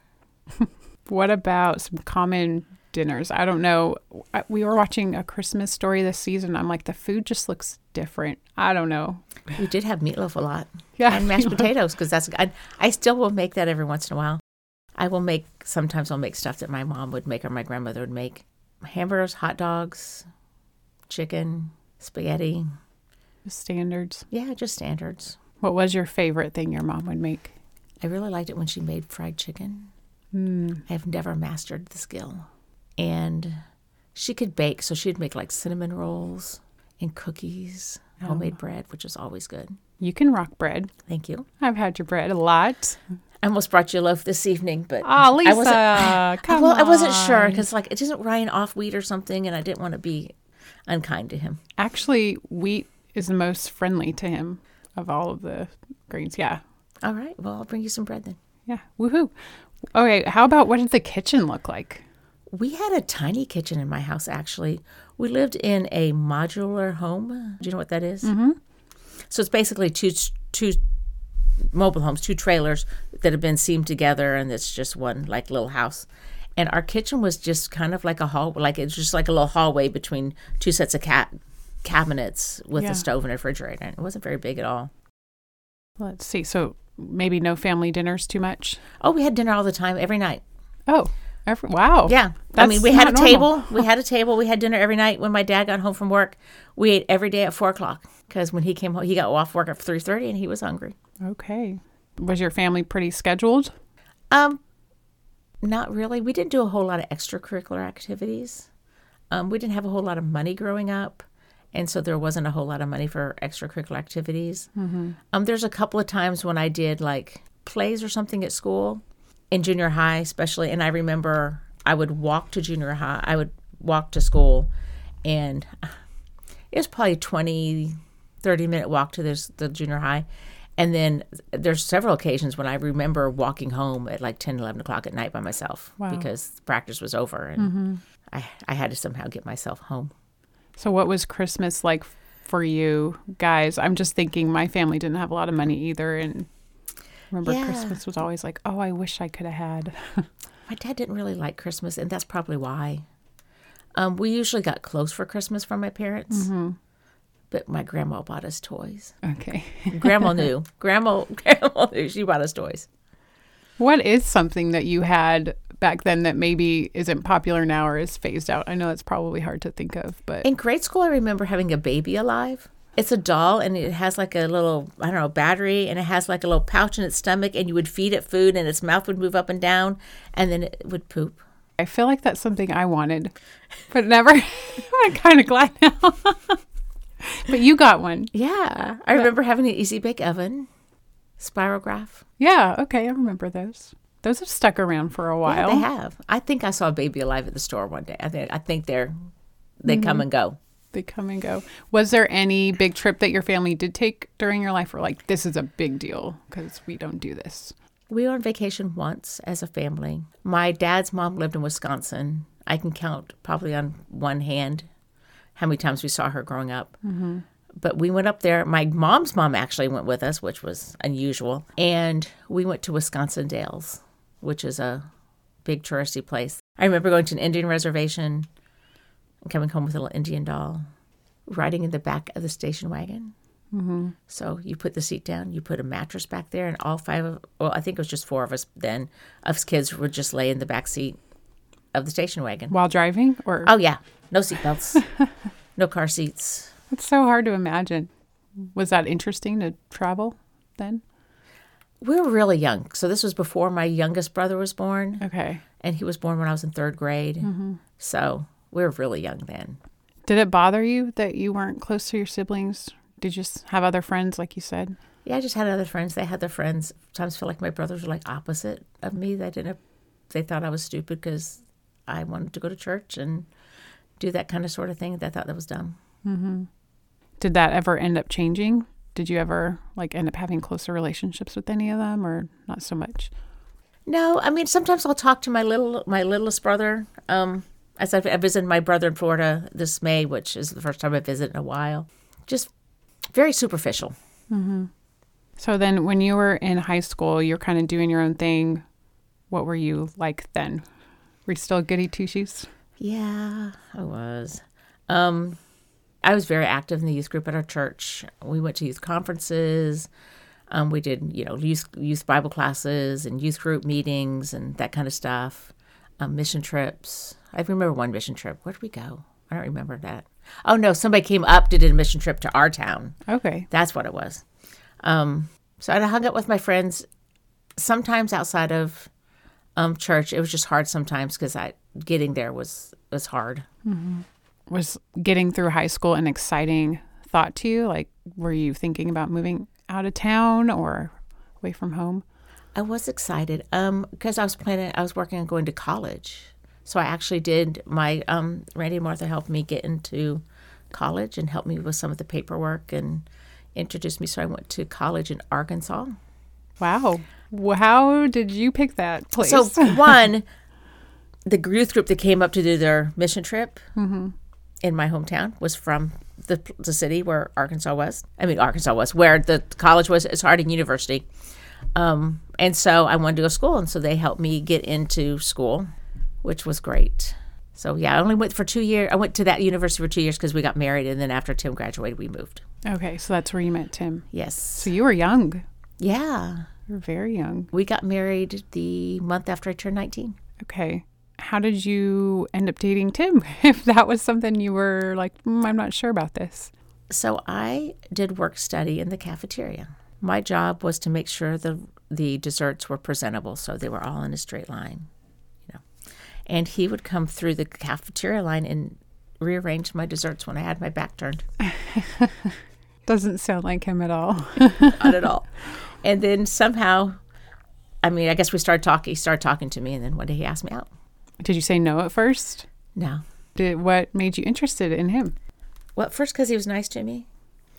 Speaker 1: What about some common dinners? I don't know. We were watching A Christmas Story this season. I'm like, the food just looks different. I don't know.
Speaker 2: We did have meatloaf a lot.
Speaker 1: Yeah.
Speaker 2: And mashed potatoes, because I still will make that every once in a while. Sometimes I'll make stuff that my mom would make or my grandmother would make. Hamburgers, hot dogs, chicken, spaghetti.
Speaker 1: Just standards.
Speaker 2: Yeah, just standards.
Speaker 1: What was your favorite thing your mom would make?
Speaker 2: I really liked it when she made fried chicken. I've never mastered the skill. And she could bake, so she'd make cinnamon rolls and cookies, homemade bread, which was always good.
Speaker 1: You can rock bread.
Speaker 2: Thank you.
Speaker 1: I've had your bread a lot.
Speaker 2: I almost brought you a loaf this evening, but
Speaker 1: Lisa, come on.
Speaker 2: I wasn't sure because isn't Ryan off wheat or something, and I didn't want to be unkind to him.
Speaker 1: Actually, wheat is the most friendly to him of all of the grains. Yeah.
Speaker 2: All right. Well, I'll bring you some bread then.
Speaker 1: Yeah. Woohoo. Okay. How about what did the kitchen look like?
Speaker 2: We had a tiny kitchen in my house, actually. We lived in a modular home. Do you know what that is? Mm-hmm. So it's basically two mobile homes, two trailers that have been seamed together, and it's just one little house. And our kitchen was just kind of like a hall, it's just like a little hallway between two sets of cabinets with a stove and a refrigerator. And it wasn't very big at all.
Speaker 1: Let's see. So maybe no family dinners too much?
Speaker 2: Oh, we had dinner all the time, every night.
Speaker 1: Oh, wow.
Speaker 2: Yeah. We had a table. We had a table. We had dinner every night. When my dad got home from work, we ate every day at 4:00 because when he came home, he got off work at 3:30 and he was hungry.
Speaker 1: Okay. Was your family pretty scheduled?
Speaker 2: Not really. We didn't do a whole lot of extracurricular activities. We didn't have a whole lot of money growing up, and so there wasn't a whole lot of money for extracurricular activities. Mm-hmm. There's a couple of times when I did plays or something at school, in junior high especially, and I remember I would walk to junior high. I would walk to school, and it was probably a 20, 30-minute walk to the junior high. And then there's several occasions when I remember walking home at 10, 11 o'clock at night by myself because practice was over and I had to somehow get myself home.
Speaker 1: So what was Christmas like for you guys? I'm just thinking my family didn't have a lot of money either. And remember Christmas was always I wish I could have had.
Speaker 2: My dad didn't really like Christmas, and that's probably why. We usually got clothes for Christmas from my parents. Mm-hmm. But my grandma bought us toys.
Speaker 1: Okay.
Speaker 2: Grandma knew. Grandma knew she bought us toys.
Speaker 1: What is something that you had back then that maybe isn't popular now or is phased out? I know it's probably hard to think of, but
Speaker 2: In grade school, I remember having a Baby Alive. It's a doll, and it has like a little, I don't know, battery, and it has like a little pouch in its stomach, and you would feed it food, and its mouth would move up and down, and then it would poop.
Speaker 1: I feel like that's something I wanted, but never. I'm kind of glad now. But you got one.
Speaker 2: Yeah. I remember having an Easy Bake Oven, Spirograph.
Speaker 1: Yeah, okay, I remember those. Those have stuck around for a
Speaker 2: Yeah,
Speaker 1: while.
Speaker 2: they have. I think I saw a Baby Alive at the store one day. I think they come and go.
Speaker 1: They come and go. Was there any big trip that your family did take during your life, or like, this is a big deal because we don't do this?
Speaker 2: We were on vacation once as a family. My dad's mom lived in Wisconsin. I can count probably on one hand how many times we saw her growing up. Mm-hmm. But we went up there. My mom's mom actually went with us, which was unusual. And we went to Wisconsin Dells, which is a big touristy place. I remember going to an Indian reservation and coming home with a little Indian doll, riding in the back of the station wagon. Mm-hmm. So you put the seat down, you put a mattress back there, and all I think it was just 4 of us then, us kids would just lay in the back seat of the station wagon.
Speaker 1: While driving? Or
Speaker 2: Oh, yeah. No seatbelts. No car seats.
Speaker 1: It's so hard to imagine. Was that interesting to travel then?
Speaker 2: We were really young. So this was before my youngest brother was born.
Speaker 1: Okay.
Speaker 2: And he was born when I was in 3rd grade.
Speaker 1: Mm-hmm.
Speaker 2: So we were really young then.
Speaker 1: Did it bother you that you weren't close to your siblings? Did you just have other friends, like you said?
Speaker 2: Yeah, I just had other friends. They had their friends. Sometimes feel like my brothers were like opposite of me. They thought I was stupid because I wanted to go to church and do that kind of sort of thing. They thought that was dumb.
Speaker 1: Mm-hmm. Did that ever end up changing? Did you ever like end up having closer relationships with any of them, or not so much?
Speaker 2: No, I mean, sometimes I'll talk to my littlest brother. As I visited my brother in Florida this May, which is the first time I visited in a while. Just very superficial.
Speaker 1: Mm-hmm. So then when you were in high school, you're kind of doing your own thing. What were you like then? Were you still goody two-shoes?
Speaker 2: Yeah, I was. I was very active in the youth group at our church. We went to youth conferences. We did, youth Bible classes and youth group meetings and that kind of stuff. Mission trips. I remember one mission trip. Where did we go? I don't remember that. Oh, no, somebody came up to do a mission trip to our town.
Speaker 1: Okay.
Speaker 2: That's what it was. So I hung out with my friends sometimes outside of church. It was just hard sometimes because getting there was hard.
Speaker 1: Mm-hmm. Was getting through high school an exciting thought to you? Like, were you thinking about moving out of town or away from home?
Speaker 2: I was excited because I was working on going to college. So I actually did Randy and Martha helped me get into college and helped me with some of the paperwork and introduced me. So I went to college in Arkansas.
Speaker 1: Wow. How did you pick that place?
Speaker 2: So one, the youth group that came up to do their mission trip in my hometown was from the city where Arkansas was. Where the college was. It's Harding University. And so I wanted to go to school, and so they helped me get into school, which was great. So yeah, I only went for 2 years. I went to that university for 2 years because we got married, and then after Tim graduated, we moved.
Speaker 1: Okay, so that's where you met Tim.
Speaker 2: Yes.
Speaker 1: So you were young.
Speaker 2: Yeah.
Speaker 1: You were very young.
Speaker 2: We got married the month after I turned 19.
Speaker 1: Okay. How did you end up dating Tim? If that was something you were like, I'm not sure about this.
Speaker 2: So I did work study in the cafeteria. My job was to make sure the desserts were presentable, so they were all in a straight line, And he would come through the cafeteria line and rearrange my desserts when I had my back turned.
Speaker 1: Doesn't sound like him at all.
Speaker 2: Not at all. And then somehow, I guess we started talking. He started talking to me, and then one day he asked me out.
Speaker 1: Did you say no at first?
Speaker 2: No.
Speaker 1: What made you interested in him?
Speaker 2: Well, first because he was nice to me.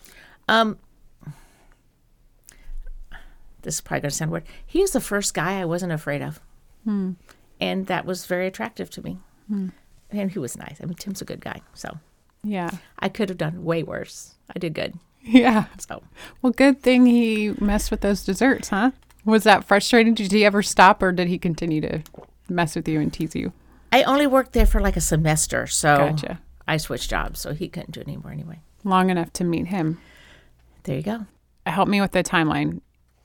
Speaker 2: This is probably going to sound weird. He was the first guy I wasn't afraid of. And that was very attractive to me. And he was nice. Tim's a good guy. So
Speaker 1: yeah,
Speaker 2: I could have done way worse. I did good.
Speaker 1: Yeah.
Speaker 2: So
Speaker 1: well, good thing he messed with those desserts, huh? Was that frustrating? Did he ever stop, or did he continue to mess with you and tease you?
Speaker 2: I only worked there for like a semester, so
Speaker 1: Gotcha.
Speaker 2: I switched jobs, so he couldn't do it anymore anyway.
Speaker 1: Long enough to meet him.
Speaker 2: There you go.
Speaker 1: Help me with the timeline.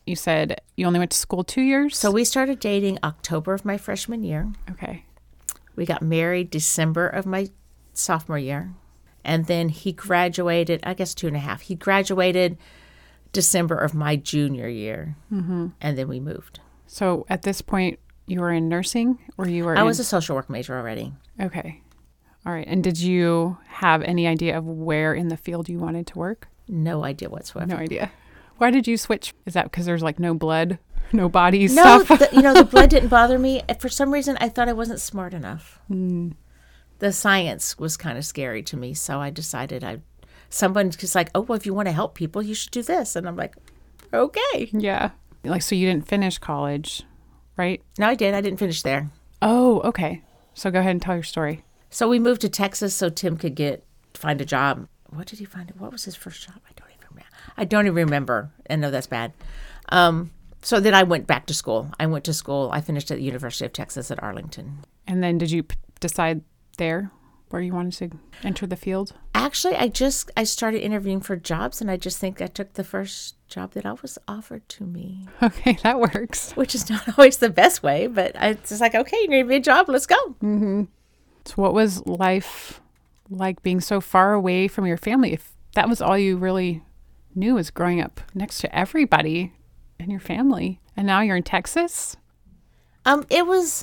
Speaker 1: you said you only went to school 2 years?
Speaker 2: So we started dating October of my freshman year.
Speaker 1: Okay.
Speaker 2: We got married December of my sophomore year. And then he graduated, I guess 2.5. He graduated December of my junior year. And then we moved.
Speaker 1: So at this point, you were in nursing or you were
Speaker 2: I was a social work major already.
Speaker 1: Okay. All right. And did you have any idea of where in the field you wanted to work?
Speaker 2: No idea whatsoever.
Speaker 1: No idea. Why did you switch? Is that because there's like no blood, no bodies
Speaker 2: No,
Speaker 1: stuff?
Speaker 2: the blood didn't bother me. For some reason, I thought I wasn't smart enough. The science was kind of scary to me, so I decided someone's just like, oh, well, if you want to help people, you should do this. And I'm like, okay.
Speaker 1: Yeah. Like, so you didn't finish college, right?
Speaker 2: No, I did. I didn't finish there.
Speaker 1: Oh, okay. So go ahead and tell your story.
Speaker 2: So we moved to Texas so Tim could find a job. What did he find? What was his first job? I don't even remember. I know that's bad. So then I went back to school. I finished at the University of Texas at Arlington.
Speaker 1: And then did you decide there where you wanted to enter the field?
Speaker 2: Actually, I started interviewing for jobs, and I just think I took the first job that was offered to me.
Speaker 1: Okay, that works.
Speaker 2: Which is not always the best way, but it's just like, okay, you need me a job, let's go.
Speaker 1: Mm-hmm. So what was life like being so far away from your family? If that was all you really knew was growing up next to everybody in your family, and now you're in Texas?
Speaker 2: It was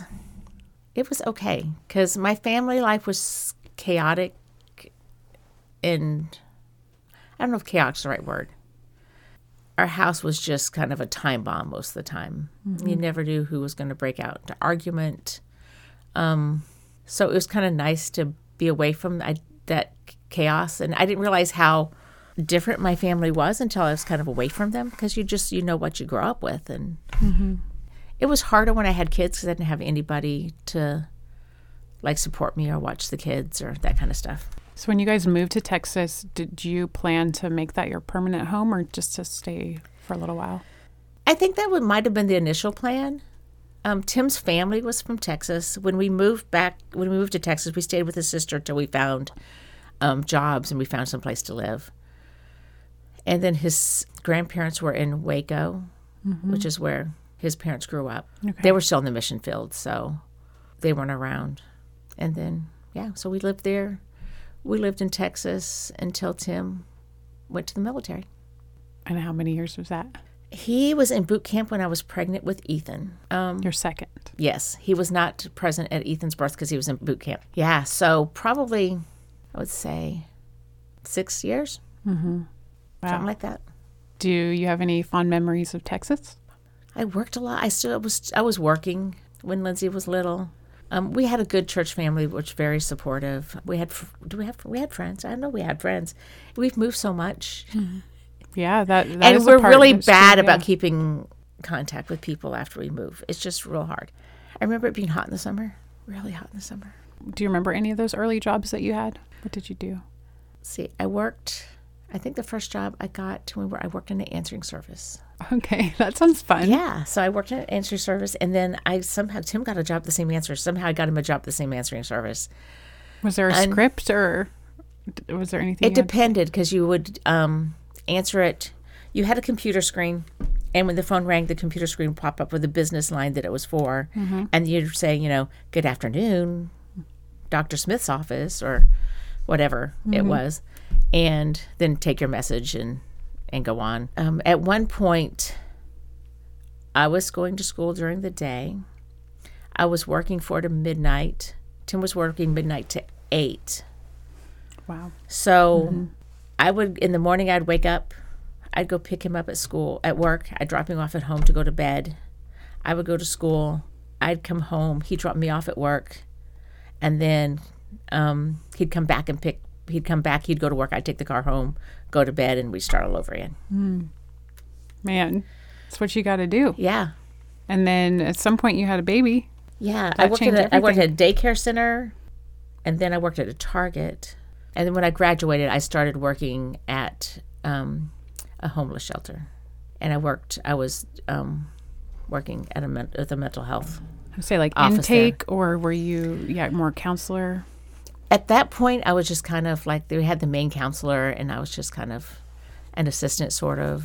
Speaker 2: okay because my family life was chaotic, and I don't know if chaotic is the right word. Our house was just kind of a time bomb most of the time. You never knew who was going to break out into argument. So it was kind of nice to be away from that chaos, and I didn't realize how different my family was until I was kind of away from them because you know what you grow up with. And it was harder when I had kids because I didn't have anybody to like support me or watch the kids or that kind of stuff.
Speaker 1: So when you guys moved to Texas, did you plan to make that your permanent home or just to stay for a little while?
Speaker 2: I think that might have been the initial plan. Tim's family was from Texas. When we moved to Texas, we stayed with his sister till we found jobs and we found some place to live. And then his grandparents were in Waco, which is where his parents grew up. Okay. They were still in the mission field, so they weren't around. And then, so we lived there. We lived in Texas until Tim went to the military.
Speaker 1: And how many years was that?
Speaker 2: He was in boot camp when I was pregnant with Ethan.
Speaker 1: Your second?
Speaker 2: Yes. He was not present at Ethan's birth because he was in boot camp. Yeah, so probably, I would say, 6 years. Wow. Something like that.
Speaker 1: Do you have any fond memories of Texas?
Speaker 2: I worked a lot. I was working when Lindsay was little. We had a good church family, which was very supportive. We had friends. I know we had friends. We've moved so much.
Speaker 1: Yeah, that
Speaker 2: and
Speaker 1: is
Speaker 2: we're
Speaker 1: a part
Speaker 2: really
Speaker 1: of
Speaker 2: bad about keeping contact with people after we move. It's just real hard. I remember it being hot in the summer, really hot in the summer.
Speaker 1: Do you remember any of those early jobs that you had? What did you do?
Speaker 2: See, I think the first job I got I worked in an answering service.
Speaker 1: Okay, that sounds fun.
Speaker 2: Yeah, so I worked in an answering service, and then Tim got a job at the same answer. Somehow I got him a job at the same answering service.
Speaker 1: Was there a script or was there anything?
Speaker 2: It depended because you would answer it. You had a computer screen, and when the phone rang, the computer screen would pop up with the business line that it was for, and you'd say, good afternoon, Dr. Smith's office, or whatever it was, and then take your message and go on. At one point, I was going to school during the day. I was working 4 to midnight. Tim was working midnight to 8.
Speaker 1: Wow.
Speaker 2: So in the morning, I'd wake up. I'd go pick him up at work. I'd drop him off at home to go to bed. I would go to school. I'd come home. He'd drop me off at work. And then he'd come back. He'd go to work. I'd take the car home, go to bed, and we'd start all over again.
Speaker 1: Man, that's what you got to do.
Speaker 2: Yeah.
Speaker 1: And then at some point you had a baby.
Speaker 2: Yeah. I worked at a daycare center, and then I worked at a Target. And then when I graduated, I started working at a homeless shelter. And I was working at a mental health
Speaker 1: say like intake there. Or were you more counselor?
Speaker 2: At that point, I was just kind of like, they had the main counselor, and I was just kind of an assistant, sort of.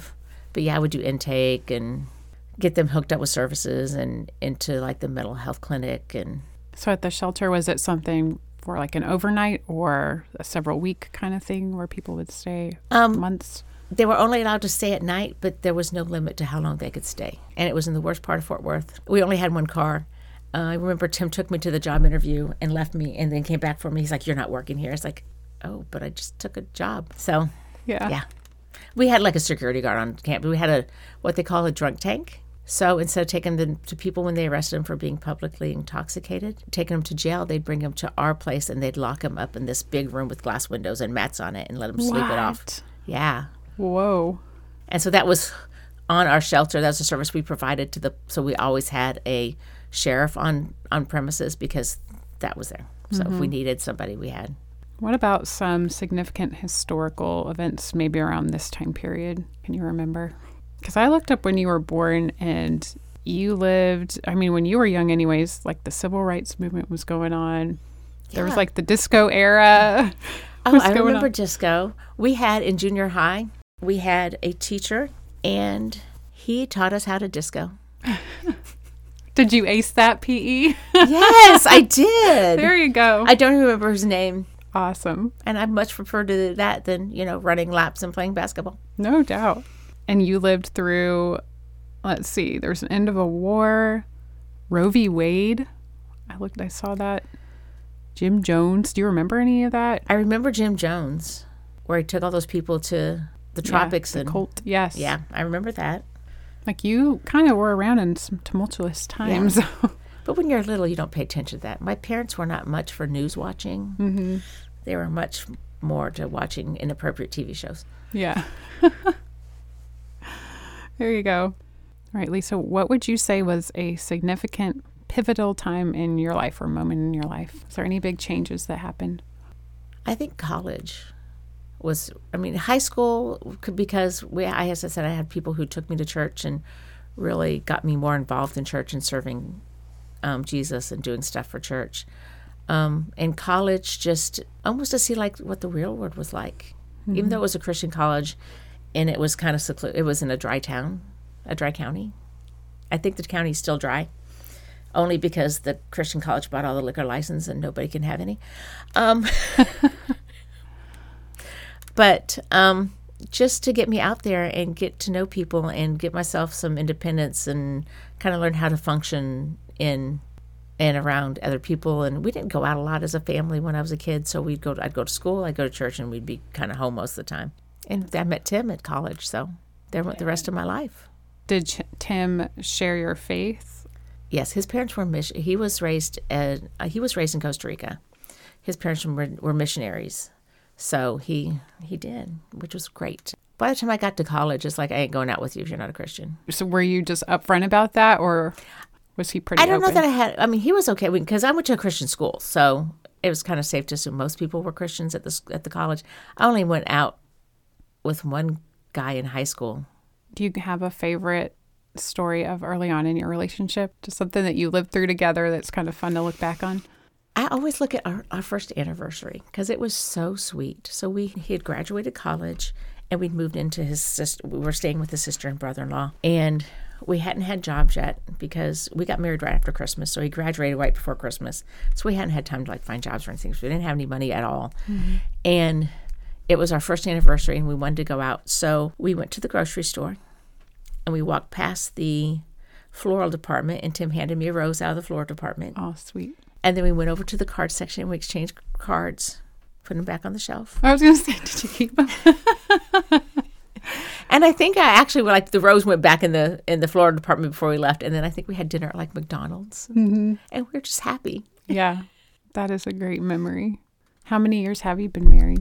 Speaker 2: But yeah, I would do intake and get them hooked up with services and into like the mental health clinic. And
Speaker 1: So at the shelter, was it something for like an overnight or a several week kind of thing where people would stay months?
Speaker 2: they were only allowed to stay at night, but there was no limit to how long they could stay. And it was in the worst part of Fort Worth. We only had one car. I remember Tim took me to the job interview and left me and then came back for me. He's like, "You're not working here." It's like, "Oh, but I just took a job." So, yeah. We had like a security guard on campus. We had what they call a drunk tank. So instead of taking them to people when they arrested them for being publicly intoxicated, taking them to jail, they'd bring them to our place and they'd lock them up in this big room with glass windows and mats on it and let them sleep it off. Yeah.
Speaker 1: Whoa.
Speaker 2: And so that was on our shelter. That was a service we provided so we always had a sheriff on premises because that was there. So if we needed somebody, we had.
Speaker 1: What about some significant historical events maybe around this time period? Can you remember? Because I looked up when you were born and you lived, when you were young anyways, like the civil rights movement was going on. There was like the disco era.
Speaker 2: Oh, I remember disco. We had in junior high, we had a teacher and he taught us how to disco.
Speaker 1: Did you ace that PE?
Speaker 2: Yes, I did.
Speaker 1: There you go.
Speaker 2: I don't remember his name.
Speaker 1: Awesome.
Speaker 2: And I much prefer to do that than, running laps and playing basketball.
Speaker 1: No doubt. And you lived through, let's see, there's an end of a war, Roe v. Wade. I saw that. Jim Jones. Do you remember any of that?
Speaker 2: I remember Jim Jones, where he took all those people to the tropics.
Speaker 1: The cult. Yes.
Speaker 2: Yeah, I remember that.
Speaker 1: Like you kind of were around in some tumultuous times.
Speaker 2: Yeah. But when you're little, you don't pay attention to that. My parents were not much for news watching. Mm-hmm. They were much more to watching inappropriate TV shows.
Speaker 1: Yeah. There you go. All right, Lisa, what would you say was a significant, pivotal time in your life or moment in your life? Is there any big changes that happened?
Speaker 2: I think college was, high school, because as I said, I had people who took me to church and really got me more involved in church and serving Jesus and doing stuff for church. And college, just almost to see like what the real world was like. Mm-hmm. Even though it was a Christian college and it was kind of secluded, it was in a dry county. I think the county's still dry, only because the Christian college bought all the liquor license and nobody can have any. But just to get me out there and get to know people and get myself some independence and kind of learn how to function in and around other people. And we didn't go out a lot as a family when I was a kid, so I'd go to school, I'd go to church, and we'd be kind of home most of the time. And I met Tim at college, so there went the rest of my life.
Speaker 1: Did Tim share your faith?
Speaker 2: Yes, his parents were he was raised in Costa Rica. His parents were missionaries, so he did, which was great. By the time I got to college, it's like, I ain't going out with you if you're not a Christian.
Speaker 1: So were you just upfront about that, or was he pretty
Speaker 2: I don't
Speaker 1: open?
Speaker 2: know that I had, he was okay, because I went to a Christian school, so it was kind of safe to assume most people were Christians at the college. I only went out with one guy in high school.
Speaker 1: Do you have a favorite story of early on in your relationship? Just something that you lived through together that's kind of fun to look back on?
Speaker 2: I always look at our first anniversary because it was so sweet. So he had graduated college and we'd moved into his sister. We were staying with his sister and brother-in-law. And we hadn't had jobs yet because we got married right after Christmas. So he graduated right before Christmas. So we hadn't had time to find jobs or anything. So we didn't have any money at all. Mm-hmm. And it was our first anniversary and we wanted to go out. So we went to the grocery store and we walked past the floral department and Tim handed me a rose out of the floral department.
Speaker 1: Oh, sweet.
Speaker 2: And then we went over to the card section and we exchanged cards, put them back on the shelf.
Speaker 1: I was going to say, did you keep them?
Speaker 2: And I think I actually, the rose went back in the floral department before we left. And then I think we had dinner at McDonald's. Mm-hmm. And we were just happy.
Speaker 1: Yeah, that is a great memory. How many years have you been married?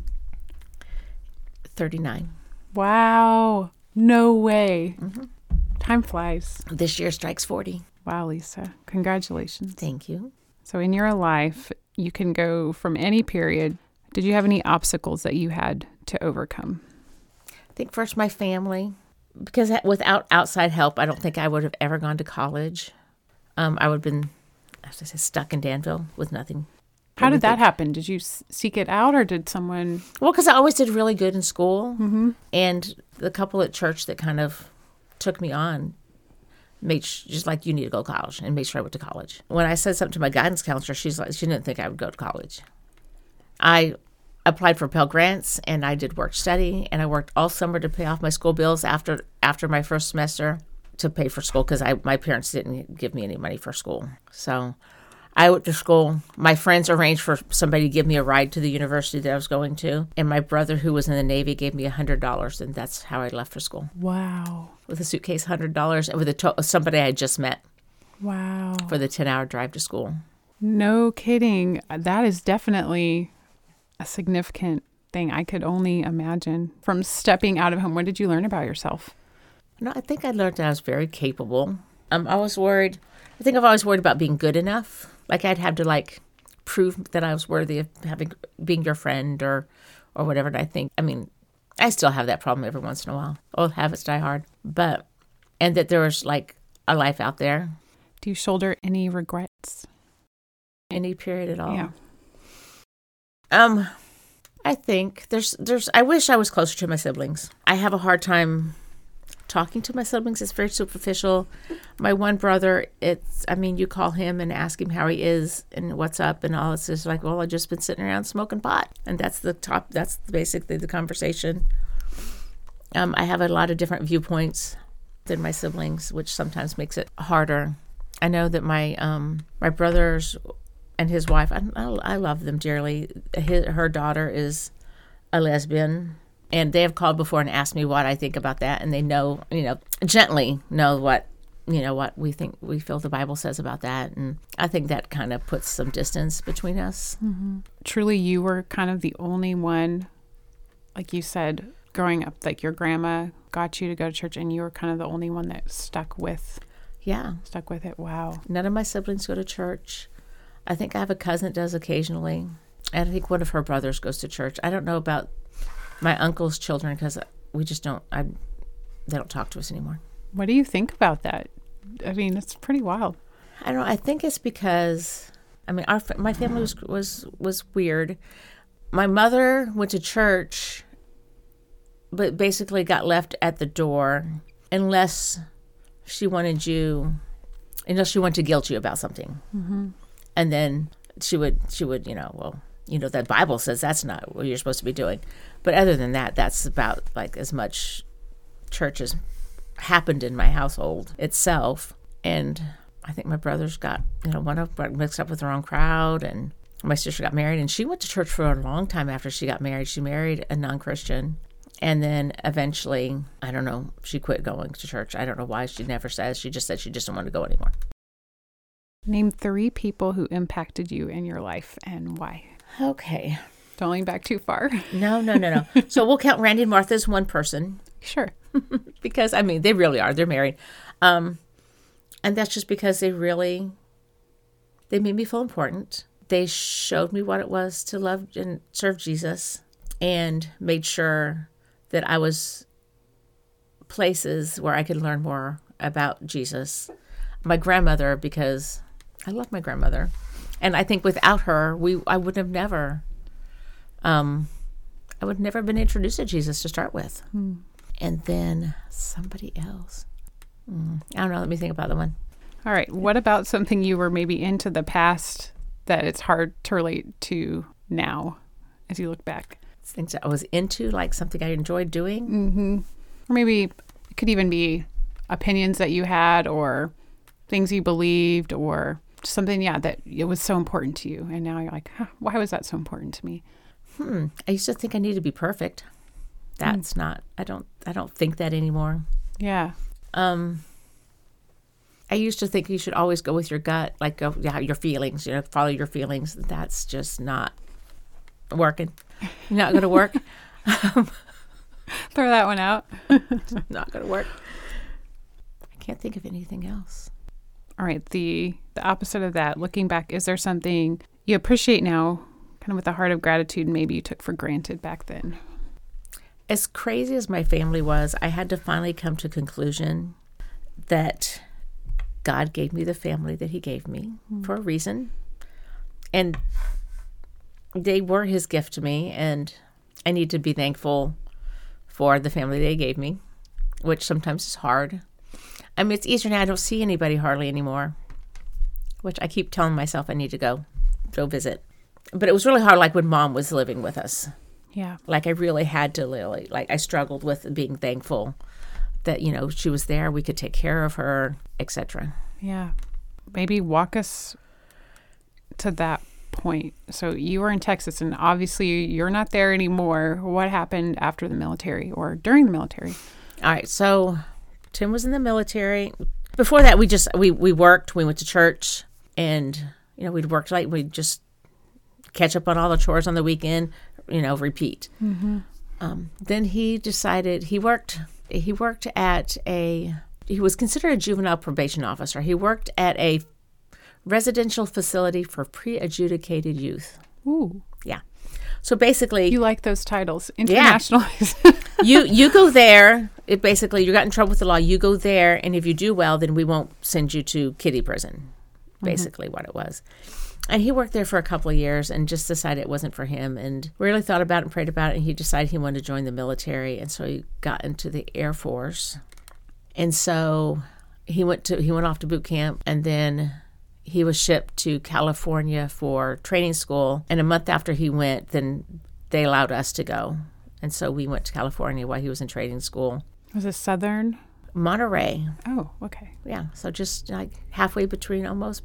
Speaker 2: 39.
Speaker 1: Wow. No way. Mm-hmm. Time flies.
Speaker 2: This year strikes 40.
Speaker 1: Wow, Lisa. Congratulations.
Speaker 2: Thank you.
Speaker 1: So in your life, you can go from any period. Did you have any obstacles that you had to overcome?
Speaker 2: I think first my family, because without outside help, I don't think I would have ever gone to college. I would have been, as I said, stuck in Danville with nothing.
Speaker 1: How did that happen? Did you seek it out or did someone?
Speaker 2: Well, because I always did really good in school. Mm-hmm. And the couple at church that kind of took me on just like, you need to go to college, and made sure I went to college. When I said something to my guidance counselor, she didn't think I would go to college. I applied for Pell Grants, and I did work study, and I worked all summer to pay off my school bills after my first semester to pay for school, because my parents didn't give me any money for school. So I went to school. My friends arranged for somebody to give me a ride to the university that I was going to. And my brother, who was in the Navy, gave me $100, and that's how I left for school.
Speaker 1: Wow. with
Speaker 2: a suitcase, $100, and with somebody I had just met.
Speaker 1: Wow.
Speaker 2: For the 10-hour drive to school.
Speaker 1: No kidding. That is definitely a significant thing. I could only imagine. From stepping out of home, what did you learn about yourself?
Speaker 2: No, I think I learned that I was very capable. I was worried. I think I've always worried about being good enough. Like, I'd have to, prove that I was worthy of being your friend or whatever. And I still have that problem every once in a while. Old habits die hard. And that there was, a life out there.
Speaker 1: Do you shoulder any regrets?
Speaker 2: Any period at all?
Speaker 1: Yeah.
Speaker 2: I think I wish I was closer to my siblings. I have a hard time talking to my siblings. It's very superficial. My one brother, you call him and ask him how he is and what's up and all. It's just like, well, I've just been sitting around smoking pot. And that's basically the conversation. I have a lot of different viewpoints than my siblings, which sometimes makes it harder. I know that my brothers and his wife, I love them dearly. Her daughter is a lesbian, and they have called before and asked me what I think about that, and they know, gently know what we feel the Bible says about that, and I think that kind of puts some distance between us.
Speaker 1: Mm-hmm. Truly, you were kind of the only one, like you said, growing up, like your grandma got you to go to church, and you were kind of the only one that stuck with it. Wow.
Speaker 2: None of my siblings go to church. I think I have a cousin that does occasionally. And I think one of her brothers goes to church. I don't know about my uncle's children because we just don't, they don't talk to us anymore.
Speaker 1: What do you think about that? It's pretty wild.
Speaker 2: I don't know. I think it's because, my family was weird. My mother went to church, but basically got left at the door unless she wanted to guilt you about something. Mm-hmm. And then she would, that Bible says that's not what you're supposed to be doing. But other than that, that's about as much church as happened in my household itself. And I think my brothers got, one of them mixed up with the wrong crowd, and my sister got married, and she went to church for a long time after she got married. She married a non-Christian. And then eventually, I don't know, she quit going to church. I don't know why. She never says. She just said she just didn't want to go anymore.
Speaker 1: Name 3 people who impacted you in your life and why.
Speaker 2: Okay.
Speaker 1: Don't lean back too far.
Speaker 2: No. So we'll count Randy and Martha as one person.
Speaker 1: Sure.
Speaker 2: Because, they really are. They're married. And that's just because they made me feel important. They showed me what it was to love and serve Jesus, and made sure that I was places where I could learn more about Jesus. My grandmother, because I love my grandmother. And I think without her, I would have never been introduced to Jesus to start with. And then somebody else. I don't know. Let me think about the one.
Speaker 1: All right. What about something you were maybe into the past that it's hard to relate to now as you look back?
Speaker 2: Things that I was into, like something I enjoyed doing.
Speaker 1: Mm-hmm. Or maybe it could even be opinions that you had or things you believed or something, that it was so important to you. And now you're like, why was that so important to me?
Speaker 2: I used to think I needed to be perfect. That's not, I don't think that anymore.
Speaker 1: Yeah.
Speaker 2: I used to think you should always go with your gut, your feelings, follow your feelings. That's just not working. Not going to work.
Speaker 1: Throw that one out.
Speaker 2: Not going to work. I can't think of anything else.
Speaker 1: All right. The opposite of that, looking back, is there something you appreciate now, kind of with a heart of gratitude, maybe you took for granted back then?
Speaker 2: As crazy as my family was, I had to finally come to a conclusion that God gave me the family that he gave me for a reason. And they were his gift to me, and I need to be thankful for the family they gave me. which sometimes is hard. I mean, it's easier now. I don't see anybody hardly anymore, which I keep telling myself I need to go visit. But it was really hard, like when Mom was living with us.
Speaker 1: Yeah.
Speaker 2: Like I really had to I struggled with being thankful that, she was there, we could take care of her, etc.
Speaker 1: Yeah. Maybe walk us to that point. So you were in Texas, and obviously you're not there anymore. What happened after the military or during the military?
Speaker 2: All right. So Tim was in the military. Before that, we worked. We went to church, and we'd worked we'd just catch up on all the chores on the weekend. Repeat. Mm-hmm. Then he decided he worked at he was considered a juvenile probation officer. He worked at a residential facility for pre-adjudicated youth.
Speaker 1: Ooh.
Speaker 2: Yeah. So basically,
Speaker 1: you like those titles, international.
Speaker 2: Yeah. you go there. It basically, you got in trouble with the law. You go there, and if you do well, then we won't send you to kiddie prison. Basically, what it was. And he worked there for a couple of years and just decided it wasn't for him, and really thought about it and prayed about it, and he decided he wanted to join the military, and so he got into the Air Force. And so he went off to boot camp, and then he was shipped to California for training school. And a month after he went, then they allowed us to go. And so we went to California while he was in training school.
Speaker 1: Was it Southern?
Speaker 2: Monterey.
Speaker 1: Oh, okay.
Speaker 2: Yeah, so just like halfway between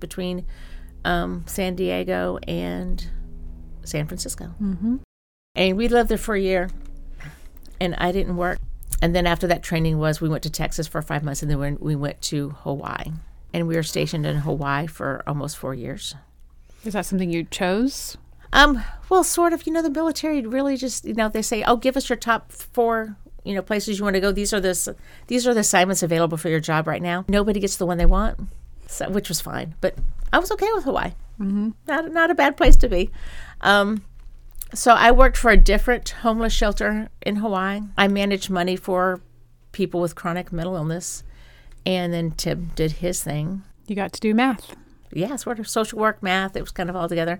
Speaker 2: San Diego and San Francisco. Mm-hmm. And we lived there for a year, and I didn't work. And then after that training we went to Texas for 5 months, and then we went to Hawaii. And we were stationed in Hawaii for almost 4 years.
Speaker 1: Is that something you chose?
Speaker 2: Well, sort of. The military really just, they say, oh, give us your top 4, places you want to go. These are the assignments available for your job right now. Nobody gets the one they want, which was fine. But I was okay with Hawaii. Mm-hmm. Not a bad place to be. So I worked for a different homeless shelter in Hawaii. I managed money for people with chronic mental illness. And then Tim did his thing.
Speaker 1: You got to do math.
Speaker 2: Yeah, sort of social work, math. It was kind of all together.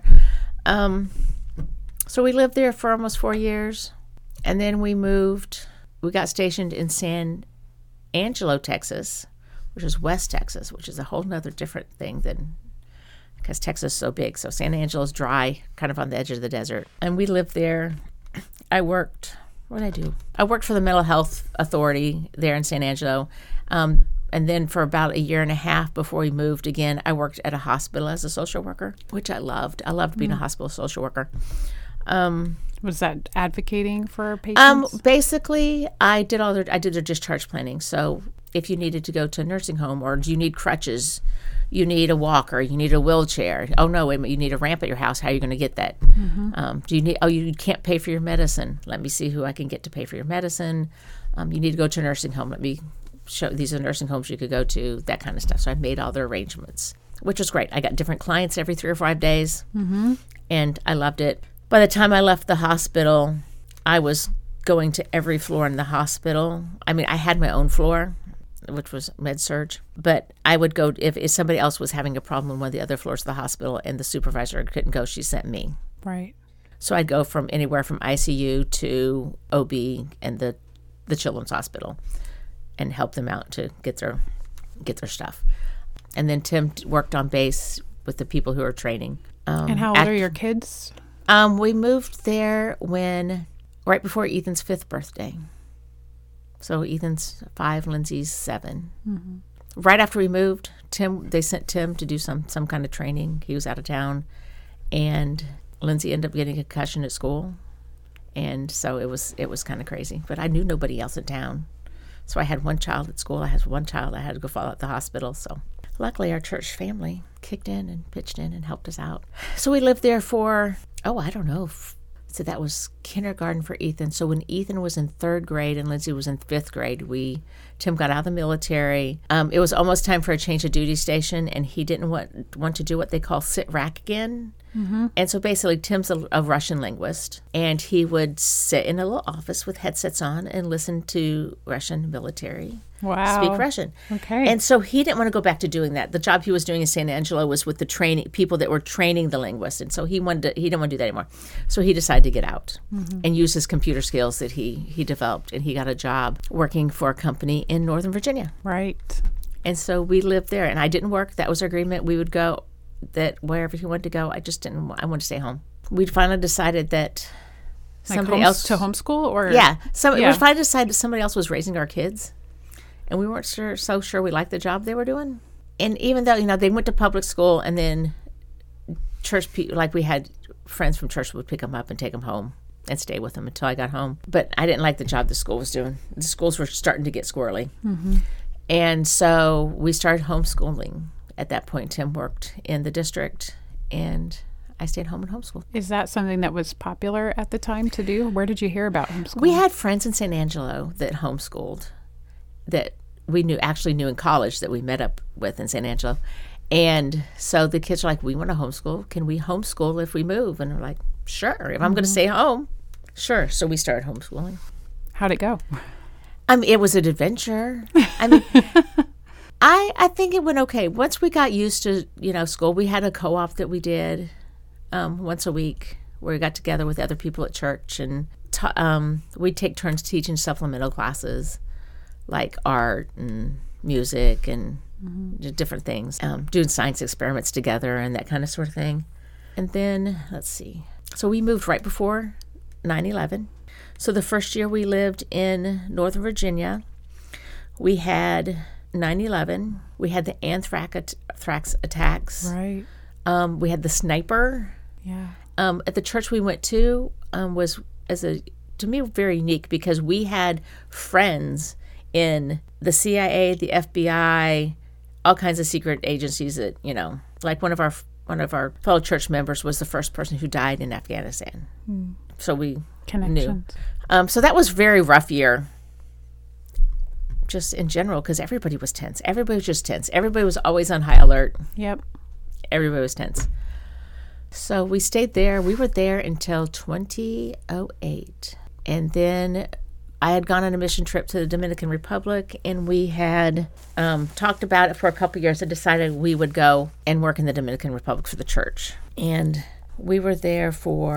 Speaker 2: So we lived there for almost 4 years. And then we moved. We got stationed in San Angelo, Texas, which is West Texas, which is a whole nother different thing because Texas is so big. So San Angelo is dry, kind of on the edge of the desert. And we lived there. What did I do? I worked for the Mental Health Authority there in San Angelo. And then for about a year and a half before we moved again, I worked at a hospital as a social worker, which I loved. I loved being a hospital social worker.
Speaker 1: Was that advocating for patients?
Speaker 2: Basically, I did their discharge planning. So if you needed to go to a nursing home, or do you need crutches, you need a walker, you need a wheelchair. Oh no, wait a minute, you need a ramp at your house. How are you going to get that? Mm-hmm. You can't pay for your medicine. Let me see who I can get to pay for your medicine. You need to go to a nursing home. Let me show these are nursing homes you could go to, that kind of stuff. So I made all their arrangements, which was great. I got different clients every 3 or 5 days, and I loved it. By the time I left the hospital, I was going to every floor in the hospital. I mean, I had my own floor, which was med-surg, but I would go if somebody else was having a problem in one of the other floors of the hospital and the supervisor couldn't go, she sent me.
Speaker 1: Right.
Speaker 2: So I'd go from anywhere from ICU to OB and the children's hospital, and help them out to get their stuff. And then Tim worked on base with the people who are training.
Speaker 1: And how old are your kids?
Speaker 2: We moved there right before Ethan's 5th birthday. So Ethan's 5, Lindsay's 7. Mm-hmm. Right after we moved, they sent Tim to do some kind of training. He was out of town, and Lindsay ended up getting a concussion at school, and so it was kind of crazy. But I knew nobody else in town. So I had one child at school. I had one child I had to go follow at the hospital. So luckily our church family kicked in and pitched in and helped us out. So we lived there for, I don't know. So that was kindergarten for Ethan. So when Ethan was in 3rd grade and Lindsay was in 5th grade, Tim got out of the military. It was almost time for a change of duty station, and he didn't want to do what they call sit rack again. And so basically, Tim's a Russian linguist, and he would sit in a little office with headsets on and listen to Russian military speak Russian.
Speaker 1: Okay.
Speaker 2: And so he didn't want to go back to doing that. The job he was doing in San Angelo was with the training people that were training the linguists, and so he didn't want to do that anymore. So he decided to get out and use his computer skills that he developed, and he got a job working for a company in Northern Virginia.
Speaker 1: Right.
Speaker 2: And so we lived there, and I didn't work. That was our agreement. We would go that wherever he wanted to go. I just didn't. I wanted to stay home. We finally decided that somebody else
Speaker 1: to homeschool, or
Speaker 2: we finally decided that somebody else was raising our kids, and we weren't so sure we liked the job they were doing. And even though they went to public school, and then church people, like we had friends from church would pick them up and take them home and stay with them until I got home. But I didn't like the job the school was doing. The schools were starting to get squirrely. And so we started homeschooling. At that point, Tim worked in the district, and I stayed home and homeschooled.
Speaker 1: Is that something that was popular at the time to do? Where did you hear about homeschooling?
Speaker 2: We had friends in San Angelo that homeschooled, that we knew in college, that we met up with in San Angelo. And so the kids were like, we want to homeschool. Can we homeschool if we move? And we're like, sure. If I'm going to stay home, sure. So we started homeschooling.
Speaker 1: How'd it go?
Speaker 2: It was an adventure. I think it went okay. Once we got used to, school, we had a co-op that we did once a week where we got together with other people at church, and we'd take turns teaching supplemental classes like art and music and different things, doing science experiments together and that kind of sort of thing. And then, let's see. So we moved right before 9/11. So the first year we lived in Northern Virginia, we had 9/11. We had the anthrax attacks.
Speaker 1: Right.
Speaker 2: We had the sniper.
Speaker 1: Yeah.
Speaker 2: At the church we went to was, to me, very unique because we had friends in the CIA, the FBI, all kinds of secret agencies that, like one of our fellow church members was the first person who died in Afghanistan. So we knew. So that was a very rough year, just in general, because everybody was tense. Everybody was just tense. Everybody was always on high alert.
Speaker 1: Yep.
Speaker 2: Everybody was tense. So we stayed there. We were there until 2008. And then I had gone on a mission trip to the Dominican Republic, and we had talked about it for a couple of years and decided we would go and work in the Dominican Republic for the church. And we were there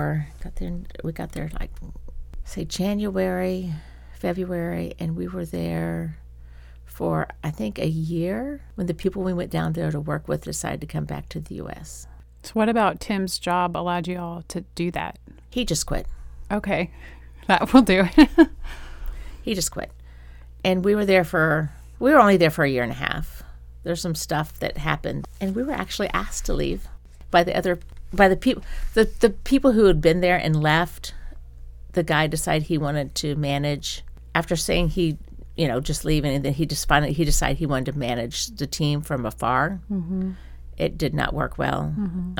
Speaker 2: we got there like, say, January, February, and we were there for, I think, a year when the people we went down there to work with decided to come back to the U.S.
Speaker 1: So what about Tim's job allowed you all to do that?
Speaker 2: He just quit.
Speaker 1: Okay. That will do.
Speaker 2: He just quit. And we were only there for a year and a half. There's some stuff that happened, and we were actually asked to leave by the people. The people who had been there and left. The guy decided he wanted to manage, after saying he, just leaving, and then he decided he wanted to manage the team from afar. It did not work well.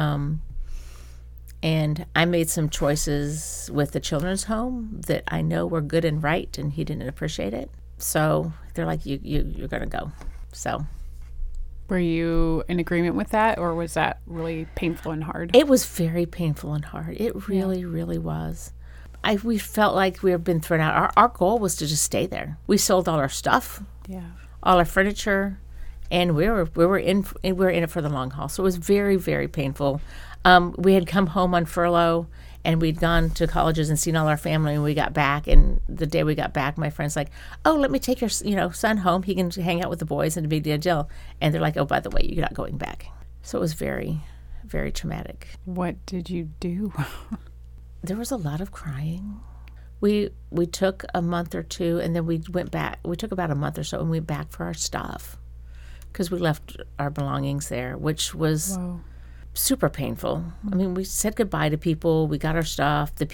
Speaker 2: And I made some choices with the children's home that I know were good and right, and he didn't appreciate it. So they're like, you're going to go. So.
Speaker 1: Were you in agreement with that, or was that really painful and hard?
Speaker 2: It was very painful and hard. It really, really was. We felt like we had been thrown out. Our goal was to just stay there. We sold all our stuff, all our furniture, and we were in it for the long haul. So it was very, very painful. We had come home on furlough, and we'd gone to colleges and seen all our family, and we got back. And the day we got back, my friend's like, "Oh, let me take your son home. He can hang out with the boys and a big deal." And they're like, "Oh, by the way, you're not going back." So it was very, very traumatic.
Speaker 1: What did you do?
Speaker 2: There was a lot of crying. We took a month or two, and then we went back. We took about a month or so, and we went back for our stuff because we left our belongings there, which was super painful. I mean, we said goodbye to people. We got our stuff. The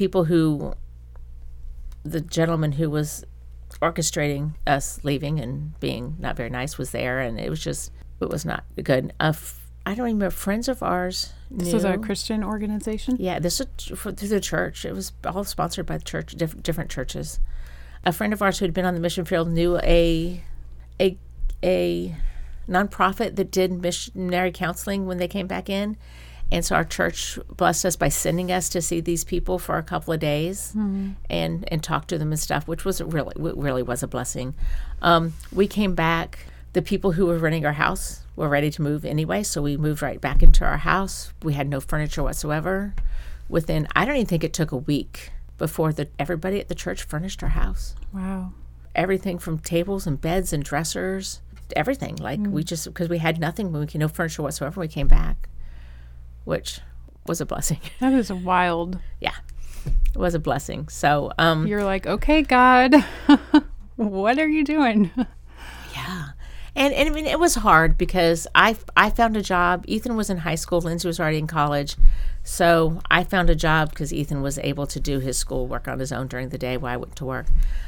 Speaker 2: gentleman who was orchestrating us leaving and being not very nice was there, and it was not good. I don't remember. Friends of ours knew.
Speaker 1: This was a Christian organization?
Speaker 2: Yeah, this was through the church. It was all sponsored by the church, different churches. A friend of ours who had been on the mission field knew a nonprofit that did missionary counseling when they came back in, And so our church blessed us by sending us to see these people for a couple of days and talk to them and stuff, which was really was a blessing. We came back. The people who were renting our house were ready to move anyway, so we moved right back into our house. We had no furniture whatsoever. Within, I don't even think it took a week before everybody at the church furnished our house.
Speaker 1: Wow.
Speaker 2: Everything from tables and beds and dressers, everything. Like we just, because we had nothing, no furniture whatsoever, we came back, which was a blessing.
Speaker 1: That is wild.
Speaker 2: Yeah, it was a blessing. So
Speaker 1: you're like, okay, God, what are you doing?
Speaker 2: Yeah. And I mean, it was hard because I found a job. Ethan was in high school. Lindsay was already in college. So I found a job because Ethan was able to do his schoolwork on his own during the day while I went to work.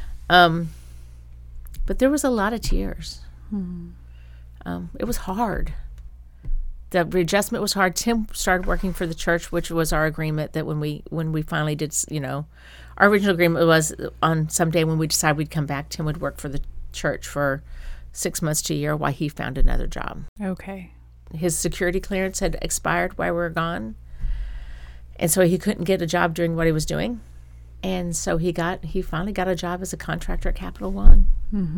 Speaker 2: But there was a lot of tears. It was hard. The readjustment was hard. Tim started working for the church, which was our agreement that when we finally did, our original agreement was on some day when we decided we'd come back, Tim would work for the church for 6 months to a year while he found another job.
Speaker 1: Okay.
Speaker 2: His security clearance had expired while we were gone. And so he couldn't get a job doing what he was doing. And so he finally got a job as a contractor at Capital One.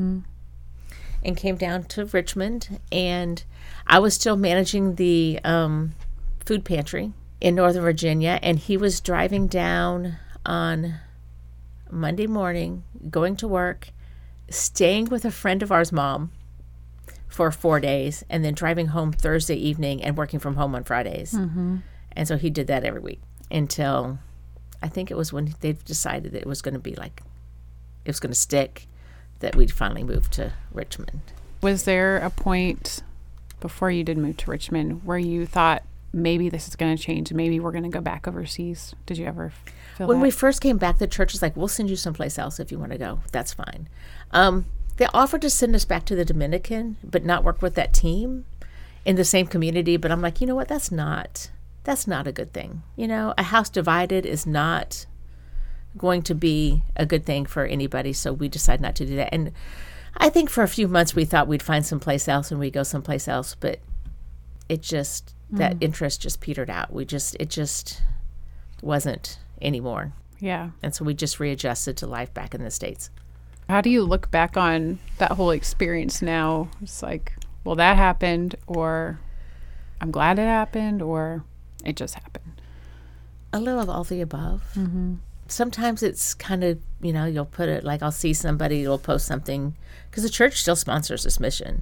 Speaker 2: And came down to Richmond. And I was still managing the food pantry in Northern Virginia. And he was driving down on Monday morning, going to work, staying with a friend of ours' mom for 4 days, and then driving home Thursday evening and working from home on Fridays. And so he did that every week until I think it was when they decided that it was going to be like, it was going to stick, that we'd finally moved to Richmond.
Speaker 1: Was there a point before you did move to Richmond where you thought maybe this is going to change, maybe we're going to go back overseas? Did you ever feel
Speaker 2: When
Speaker 1: that?
Speaker 2: we first came back, the church was like, we'll send you someplace else if you want to go. That's fine. They offered to send us back to the Dominican, but not work with that team in the same community. But I'm like, you know what? That's not a good thing. A house divided is not going to be a good thing for anybody. So we decided not to do that. And I think for a few months we thought we'd find someplace else and we'd go someplace else. But it just, that interest just petered out. It just wasn't anymore.
Speaker 1: Yeah.
Speaker 2: And so we just readjusted to life back in the States.
Speaker 1: How do you look back on that whole experience now? It's like, well, that happened, or I'm glad it happened, or it just happened.
Speaker 2: A little of all the above. Sometimes it's kind of, you'll put it like, I'll see somebody, you'll post something, because the church still sponsors this mission.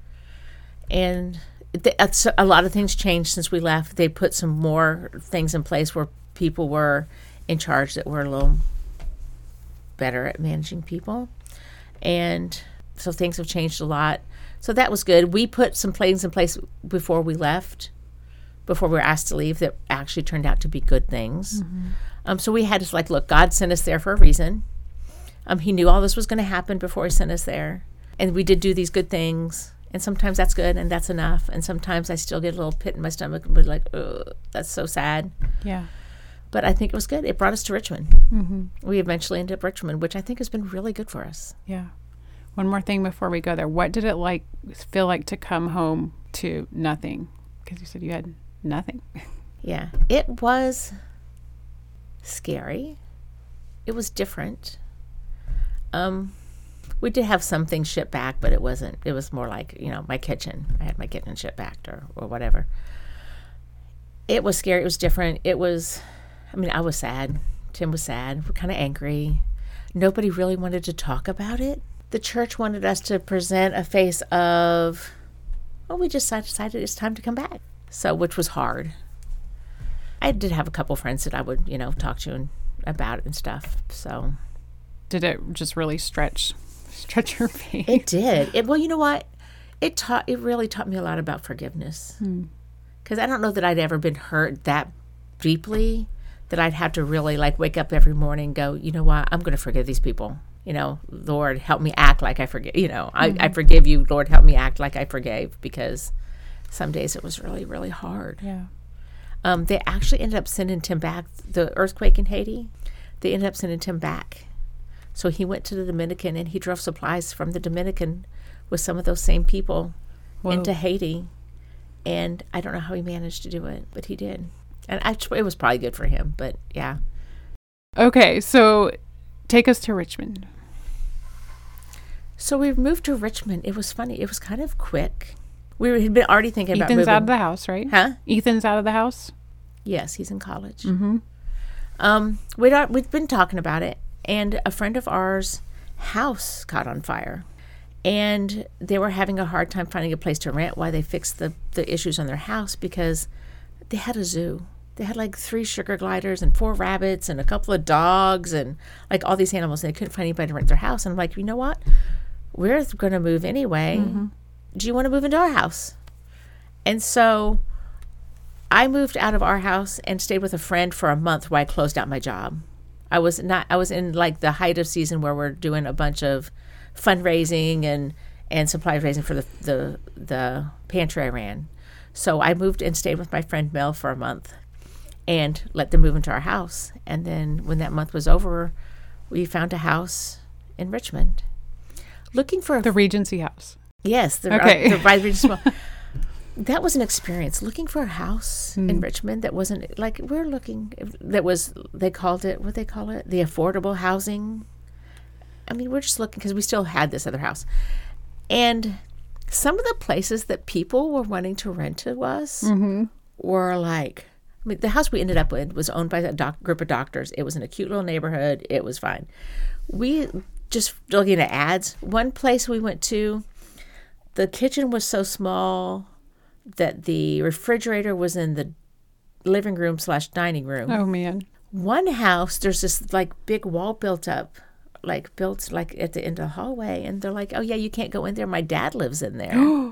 Speaker 2: And a lot of things changed since we left. They put some more things in place where people were in charge that were a little better at managing people. And so things have changed a lot. So that was good. We put some things in place before we left, before we were asked to leave, that actually turned out to be good things. So we had to look, God sent us there for a reason. He knew all this was going to happen before he sent us there. And we did do these good things. And sometimes that's good and that's enough. And sometimes I still get a little pit in my stomach and be like, ugh, that's so sad.
Speaker 1: Yeah.
Speaker 2: But I think it was good. It brought us to Richmond. We eventually ended up Richmond, which I think has been really good for us.
Speaker 1: Yeah. One more thing before we go there. What did it feel like to come home to nothing? Because you said you had nothing.
Speaker 2: Yeah. It was scary. It was different. We did have some things shipped back, but it wasn't. It was more like, my kitchen. I had my kitchen shipped back or whatever. It was scary. It was different. I was sad. Tim was sad. We're kind of angry. Nobody really wanted to talk about it. The church wanted us to present a face of, we just decided it's time to come back. So, which was hard. I did have a couple friends that I would, talk to about it and stuff. So,
Speaker 1: did it just really stretch your faith?
Speaker 2: It did. Well, you know what? It really taught me a lot about forgiveness. Because I don't know that I'd ever been hurt that deeply that I'd have to really wake up every morning and go, you know what? I'm going to forgive these people. Lord, help me act like I forgive. I forgive you. Lord, help me act like I forgave, because some days it was really, really hard.
Speaker 1: Yeah.
Speaker 2: They actually ended up sending Tim back. The earthquake in Haiti, they ended up sending Tim back. So he went to the Dominican and he drove supplies from the Dominican with some of those same people into Haiti. And I don't know how he managed to do it, but he did. And it was probably good for him, but yeah.
Speaker 1: Okay, so take us to Richmond.
Speaker 2: So we moved to Richmond. It was funny. It was kind of quick. We had been already thinking about moving.
Speaker 1: Ethan's out of the house, right?
Speaker 2: Huh?
Speaker 1: Ethan's out of the house?
Speaker 2: Yes, he's in college.
Speaker 1: Mm-hmm.
Speaker 2: We'd been talking about it, and a friend of ours' house caught on fire. And they were having a hard time finding a place to rent while they fixed the issues on their house, because they had a zoo. They had like 3 sugar gliders and 4 rabbits and a couple of dogs and like all these animals. And they couldn't find anybody to rent their house. And I'm like, you know what? We're going to move anyway. Mm-hmm. Do you want to move into our house? And so I moved out of our house and stayed with a friend for a month while I closed out my job. I was in like the height of season where we're doing a bunch of fundraising and supply raising for the pantry I ran. So I moved and stayed with my friend Mel for a month and let them move into our house. And then when that month was over, we found a house in Richmond. Looking for
Speaker 1: the Regency house.
Speaker 2: Yes, the Regency. That was an experience. Looking for a house in Richmond that wasn't like we're looking. That was they called it what they call it, the affordable housing. I mean, we're just looking because we still had this other house, and some of the places that people were wanting to rent to us were like. I mean, the house we ended up with was owned by a group of doctors. It was in a cute little neighborhood. It was fine. We just looking at ads. One place we went to, the kitchen was so small that the refrigerator was in the living room / dining room.
Speaker 1: Oh, man.
Speaker 2: One house, there's this like big wall built at the end of the hallway. And they're like, oh, yeah, you can't go in there. My dad lives in there.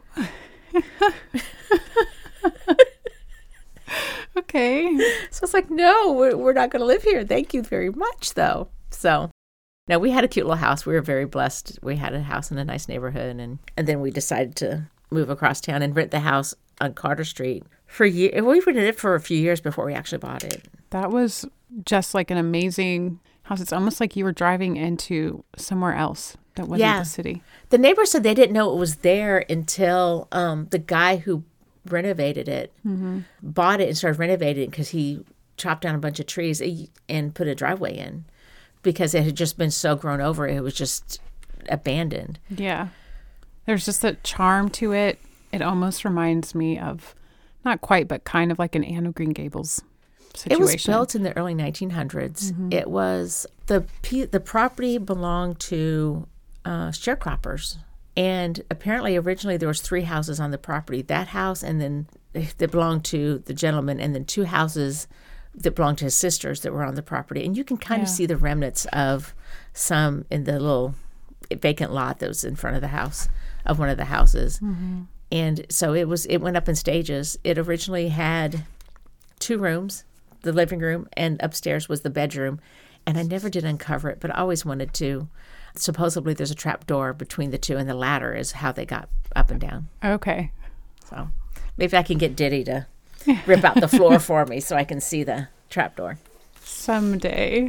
Speaker 1: Okay.
Speaker 2: So it's like, no, we're not going to live here. Thank you very much, though. So now we had a cute little house. We were very blessed. We had a house in a nice neighborhood. And then we decided to move across town and rent the house on Carter Street for a year. We rented it for a few years before we actually bought it.
Speaker 1: That was just like an amazing house. It's almost like you were driving into somewhere else that wasn't the city.
Speaker 2: The neighbors said they didn't know it was there until the guy who renovated it bought it and started renovating it because he chopped down a bunch of trees and put a driveway in because it had just been so grown over. It was just abandoned.
Speaker 1: Yeah. There's just a charm to it. It almost reminds me of, not quite, but kind of like an Anne of Green Gables situation.
Speaker 2: It was built in the early 1900s. It was, the property belonged to sharecroppers. And apparently originally there was 3 houses on the property. That house and then that belonged to the gentleman and then 2 houses that belonged to his sisters that were on the property. And you can kind of see the remnants of some in the little vacant lot that was in front of the house, of one of the houses. And so it went up in stages. It originally had 2 rooms, the living room, and upstairs was the bedroom. And I never did uncover it, but I always wanted to. Supposedly there's a trap door between the 2, and the ladder is how they got up and down.
Speaker 1: Okay.
Speaker 2: So maybe I can get Diddy to rip out the floor for me so I can see the trap door.
Speaker 1: Someday.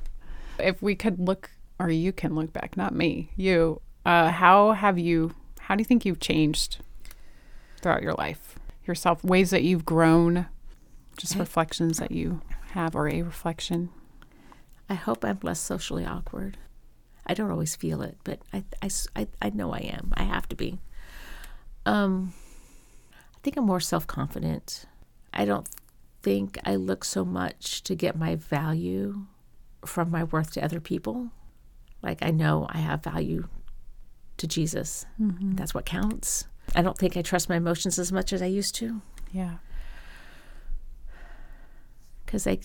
Speaker 1: If we could look, or you can look back, not me, you, how do you think you've changed throughout your life? Yourself, ways that you've grown, just reflections that you have, or a reflection?
Speaker 2: I hope I'm less socially awkward. I don't always feel it, but I know I am. I have to be. I think I'm more self-confident. I don't think I look so much to get my value from my worth to other people. Like I know I have value to Jesus. That's what counts. I don't think I trust my emotions as much as I used to.
Speaker 1: Yeah.
Speaker 2: Because they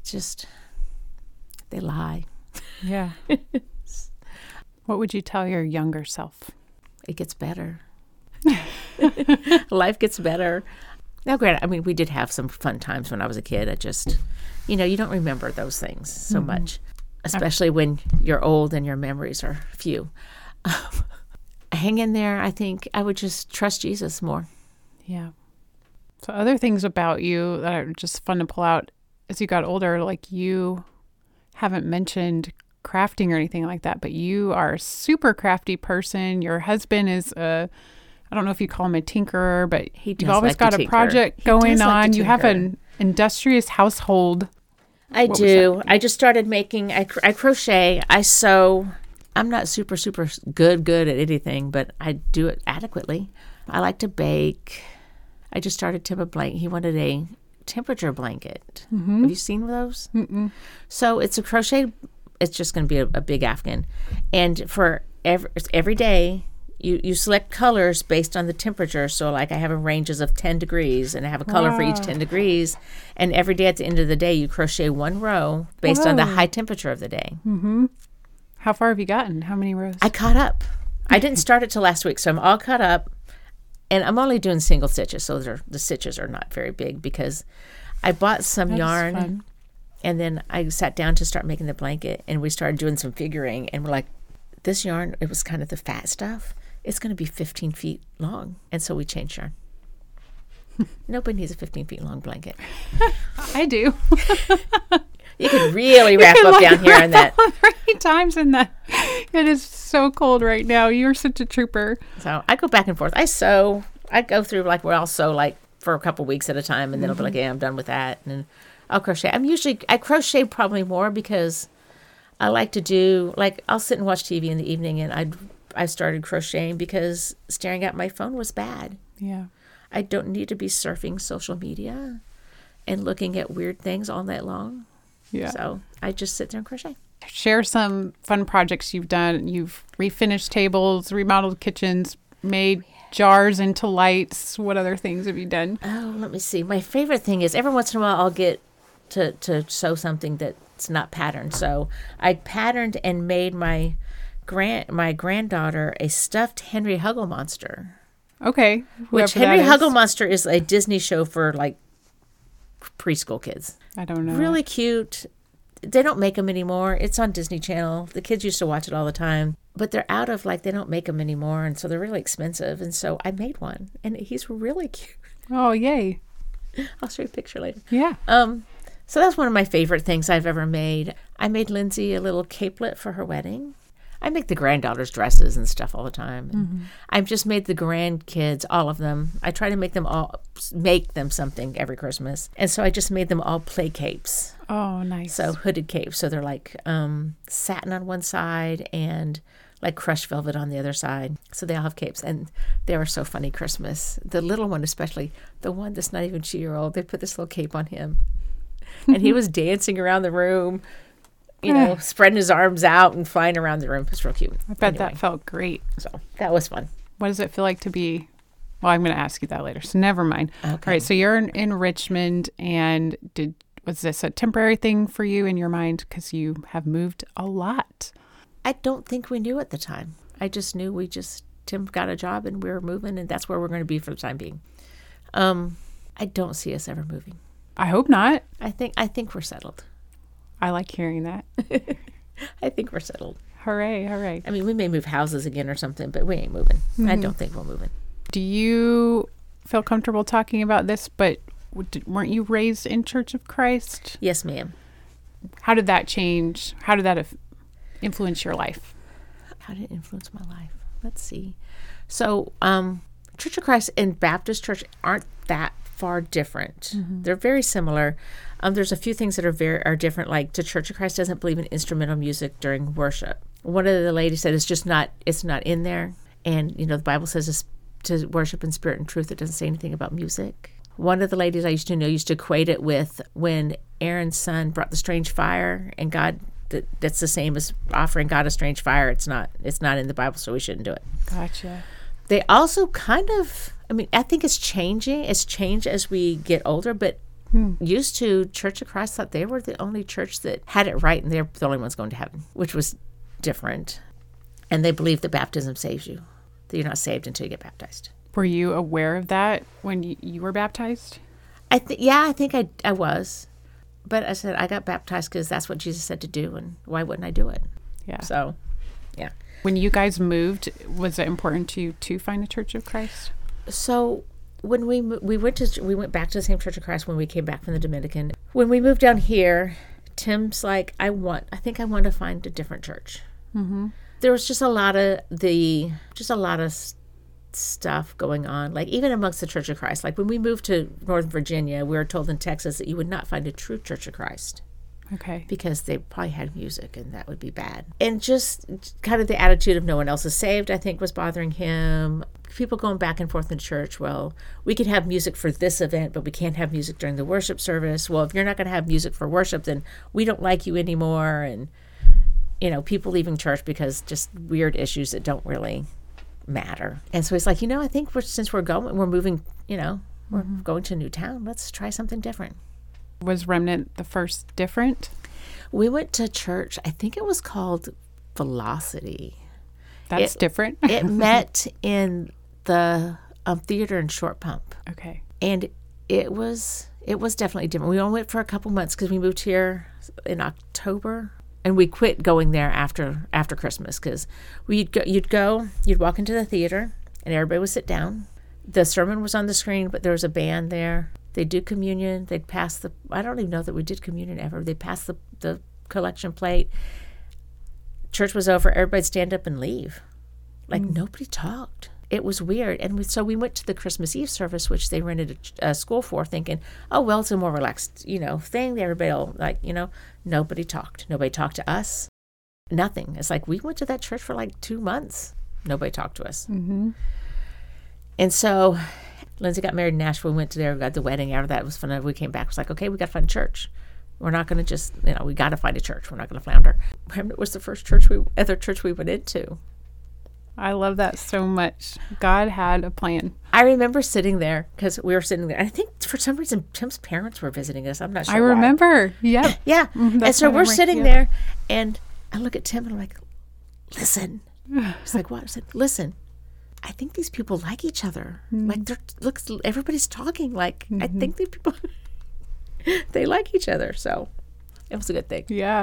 Speaker 2: lie.
Speaker 1: Yeah. What would you tell your younger self?
Speaker 2: It gets better. Life gets better. Now, granted, I mean, we did have some fun times when I was a kid. I just, you don't remember those things so much, especially when you're old and your memories are few. Hang in there. I think I would just trust Jesus more.
Speaker 1: Yeah. So other things about you that are just fun to pull out as you got older, like you haven't mentioned crafting or anything like that, but you are a super crafty person. Your husband is a I don't know if you call him a tinkerer, but
Speaker 2: He
Speaker 1: you've
Speaker 2: does
Speaker 1: always
Speaker 2: like
Speaker 1: got
Speaker 2: to
Speaker 1: a
Speaker 2: tinker.
Speaker 1: project
Speaker 2: He
Speaker 1: going
Speaker 2: does like
Speaker 1: on.
Speaker 2: to
Speaker 1: You have
Speaker 2: tinker.
Speaker 1: an industrious household.
Speaker 2: I
Speaker 1: What was
Speaker 2: do. I just started making, I crochet, I sew. I'm not super good at anything, but I do it adequately. I like to bake. I just started Tim a blanket. He wanted a temperature blanket. Have you seen those? Mm-mm. So it's a crochet. It's just going to be a big afghan. And for every day, you select colors based on the temperature. So like I have a ranges of 10 degrees and I have a color for each 10 degrees. And every day at the end of the day, you crochet one row based on the high temperature of the day.
Speaker 1: How far have you gotten? How many rows?
Speaker 2: I caught up. I didn't start it till last week, so I'm all caught up. And I'm only doing single stitches, so the stitches are not very big because I bought some yarn.
Speaker 1: Fun.
Speaker 2: And then I sat down to start making the blanket, and we started doing some figuring. And we're like, this yarn, it was kind of the fat stuff. It's going to be 15 feet long. And so we changed yarn. Nobody needs a 15 feet long blanket.
Speaker 1: I do.
Speaker 2: You could really wrap up down here in that.
Speaker 1: 3 times in that. It is so cold right now. You're such a trooper.
Speaker 2: So I go back and forth. I sew. I go through like where I'll sew like for a couple weeks at a time, and then I'll be like, yeah, I'm done with that. And then I'll crochet. I crochet probably more because I like to do, like, I'll sit and watch TV in the evening, and I started crocheting because staring at my phone was bad.
Speaker 1: Yeah.
Speaker 2: I don't need to be surfing social media and looking at weird things all night long.
Speaker 1: Yeah.
Speaker 2: So I just sit there and crochet.
Speaker 1: Share some fun projects you've done. You've refinished tables, remodeled kitchens, made jars into lights. What other things have you done?
Speaker 2: Oh, let me see. My favorite thing is every once in a while I'll get to sew something that's not patterned. So I patterned and made my granddaughter a stuffed Henry Hugglemonster.
Speaker 1: Okay.
Speaker 2: Which
Speaker 1: whoever
Speaker 2: Henry
Speaker 1: that is.
Speaker 2: Hugglemonster is a Disney show for like preschool kids.
Speaker 1: I don't know.
Speaker 2: Really cute. They don't make them anymore. It's on Disney Channel. The kids used to watch it all the time. But they're out of, like, they don't make them anymore. And so they're really expensive. And so I made one. And he's really cute.
Speaker 1: Oh, yay.
Speaker 2: I'll show you a picture later.
Speaker 1: Yeah.
Speaker 2: So that's one of my favorite things I've ever made. I made Lindsay a little capelet for her wedding. I make the granddaughters dresses and stuff all the time. And I've just made the grandkids, all of them. I try to make them something every Christmas. And so I just made them all play capes.
Speaker 1: Oh, nice.
Speaker 2: So hooded capes. So they're like satin on one side and like crushed velvet on the other side. So they all have capes. And they were so funny Christmas. The little one especially, the one that's not even 2-year-old, they put this little cape on him. And he was dancing around the room, you know, spreading his arms out and flying around the room. It was real cute.
Speaker 1: I bet that felt great.
Speaker 2: So that was fun.
Speaker 1: What does it feel like to be? Well, I'm going to ask you that later. So never mind.
Speaker 2: Okay.
Speaker 1: All right. So you're in Richmond, and was this a temporary thing for you in your mind? Because you have moved a lot.
Speaker 2: I don't think we knew at the time. I just knew Tim got a job and we were moving, and that's where we're going to be for the time being. I don't see us ever moving.
Speaker 1: I hope not.
Speaker 2: I think we're settled.
Speaker 1: I like hearing that.
Speaker 2: I think we're settled.
Speaker 1: Hooray, hooray.
Speaker 2: I mean, we may move houses again or something, but we ain't moving. I don't think we're moving.
Speaker 1: Do you feel comfortable talking about this, but weren't you raised in Church of Christ?
Speaker 2: Yes, ma'am.
Speaker 1: How did that change? How did that influence your life?
Speaker 2: How did it influence my life? Let's see. So, Church of Christ and Baptist Church aren't that far different. They're very similar. There's a few things that are different, like the Church of Christ doesn't believe in instrumental music during worship. One of the ladies said it's not in there. And, you know, the Bible says it's to worship in spirit and truth. It doesn't say anything about music. One of the ladies I used to know used to equate it with when Aaron's son brought the strange fire, and God, that's the same as offering God a strange fire. It's not in the Bible, so we shouldn't do it.
Speaker 1: Gotcha.
Speaker 2: They also kind of, I mean, I think it's changing. It's changed as we get older, but used to, Church of Christ thought they were the only church that had it right, and they're the only ones going to heaven, which was different. And they believe that baptism saves you, that you're not saved until you get baptized.
Speaker 1: Were you aware of that when you were baptized?
Speaker 2: I think I was. But I said I got baptized because that's what Jesus said to do, and why wouldn't I do it?
Speaker 1: Yeah.
Speaker 2: So, yeah.
Speaker 1: When you guys moved, was it important to you to find a Church of Christ?
Speaker 2: So when we went back to the same Church of Christ when we came back from the Dominican. When we moved down here, Tim's like, I think I want to find a different church. Mm-hmm. There was just a lot of stuff going on, like even amongst the Church of Christ. Like when we moved to Northern Virginia, we were told in Texas that you would not find a true Church of Christ.
Speaker 1: Okay.
Speaker 2: Because they probably had music, and that would be bad. And just kind of the attitude of no one else is saved, I think, was bothering him. People going back and forth in church, well, we could have music for this event, but we can't have music during the worship service. Well, if you're not going to have music for worship, then we don't like you anymore. And, people leaving church because just weird issues that don't really matter. And so he's like, I think since we're moving, we're going to a new town, let's try something different.
Speaker 1: Was Remnant the first different?
Speaker 2: We went to church, I think it was called Velocity.
Speaker 1: That's different.
Speaker 2: It met in the theater in Short Pump.
Speaker 1: Okay.
Speaker 2: And it was definitely different. We only went for a couple months because we moved here in October, and we quit going there after Christmas because you'd walk into the theater and everybody would sit down. The sermon was on the screen, but there was a band there. They'd do communion. They'd pass I don't even know that we did communion ever. They'd pass the collection plate. Church was over. Everybody'd stand up and leave. Like nobody talked. It was weird. And so we went to the Christmas Eve service, which they rented a school for, thinking, oh, well, it's a more relaxed, thing. Everybody will, nobody talked. Nobody talked to us. Nothing. It's like we went to that church for like 2 months. Nobody talked to us.
Speaker 1: Mm-hmm.
Speaker 2: And so Lindsay got married in Nashville. We went to there, got the wedding. After that, it was fun. We came back. It was like, okay, we got to find a church. We're not going to just, we got to find a church. We're not going to flounder. Remnant was the first other church we went into.
Speaker 1: I love that so much. God had a plan.
Speaker 2: I remember sitting there because we were sitting there. I think for some reason Tim's parents were visiting us. I'm not sure.
Speaker 1: I remember. Yeah.
Speaker 2: Yeah. And so we're sitting there, and I look at Tim and I'm like, listen. He's like, what? I said, listen. I think these people like each other. Like everybody's talking. Like I think these people they like each other. So it was a good thing.
Speaker 1: Yeah.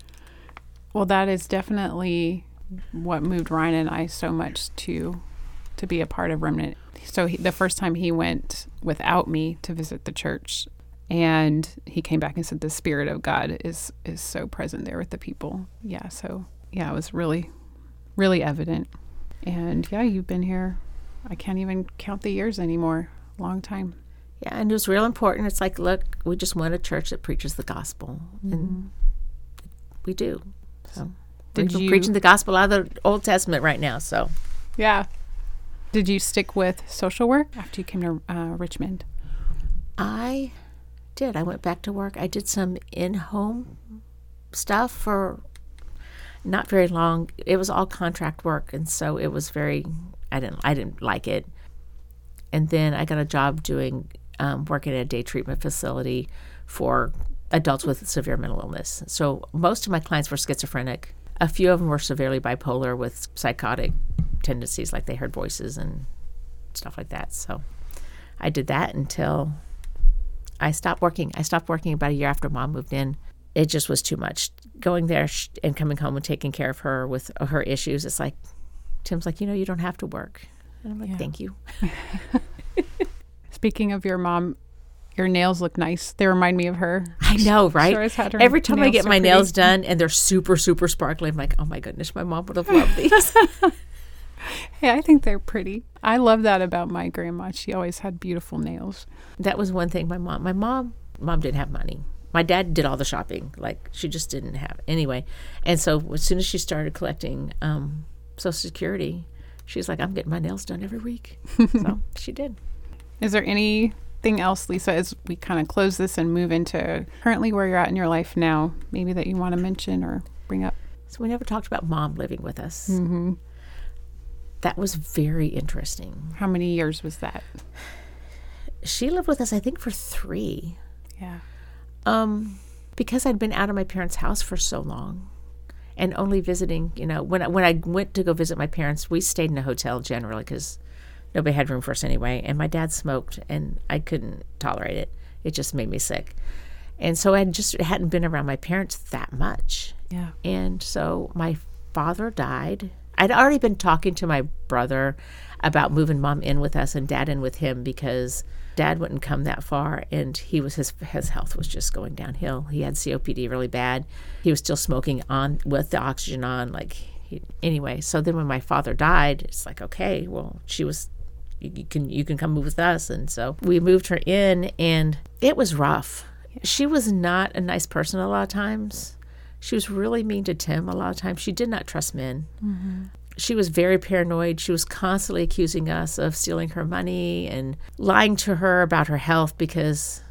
Speaker 1: Well, that is definitely what moved Ryan and I so much to be a part of Remnant. So the first time he went without me to visit the church, and he came back and said the Spirit of God is so present there with the people. Yeah. So yeah, it was really, really evident. And yeah, you've been here. I can't even count the years anymore. Long time.
Speaker 2: Yeah, and it was real important. It's like, look, we just want a church that preaches the gospel, and we do. So we're preaching the gospel out of the Old Testament right now. So
Speaker 1: yeah. Did you stick with social work after you came to Richmond?
Speaker 2: I did. I went back to work. I did some in-home stuff for not very long. It was all contract work, and so it was I didn't like it. And then I got a job doing working at a day treatment facility for adults with severe mental illness. So most of my clients were schizophrenic. A few of them were severely bipolar with psychotic tendencies, like they heard voices and stuff like that. So I did that until I stopped working. I stopped working about a year after Mom moved in. It just was too much. Going there and coming home and taking care of her with her issues, it's like, Tim's like, you don't have to work. And I'm like, thank you.
Speaker 1: Speaking of your mom, your nails look nice. They remind me of her.
Speaker 2: I know, right?
Speaker 1: Sure has had her
Speaker 2: Every time I get
Speaker 1: so
Speaker 2: my
Speaker 1: pretty.
Speaker 2: nails done and they're super, super sparkly, I'm like, oh my goodness, my mom would have loved these.
Speaker 1: Hey, I think they're pretty. I love that about my grandma. She always had beautiful nails.
Speaker 2: That was one thing my mom didn't have money. My dad did all the shopping. Like, she just didn't have it. Anyway, and so as soon as she started collecting Social Security, she's like, I'm getting my nails done every week. So she did.
Speaker 1: Is there anything else, Lisa, as we kind of close this and move into currently where you're at in your life now, maybe that you want to mention or bring up?
Speaker 2: So we never talked about Mom living with us.
Speaker 1: Mm-hmm.
Speaker 2: That was very interesting.
Speaker 1: How many years was that?
Speaker 2: She lived with us, I think, for 3.
Speaker 1: Yeah.
Speaker 2: Because I'd been out of my parents' house for so long and only visiting, when I went to go visit my parents, we stayed in a hotel generally because nobody had room for us anyway. And my dad smoked and I couldn't tolerate it. It just made me sick. And so I hadn't been around my parents that much.
Speaker 1: Yeah.
Speaker 2: And so my father died. I'd already been talking to my brother about moving Mom in with us and Dad in with him because Dad wouldn't come that far, and his health was just going downhill. He had COPD really bad. He was still smoking on with the oxygen on. Like, anyway, so then when my father died, it's like, okay, well, you can come move with us. And so we moved her in, and it was rough. She was not a nice person a lot of times. She was really mean to Tim a lot of times. She did not trust men. Mm-hmm. She was very paranoid. She was constantly accusing us of stealing her money and lying to her about her health, because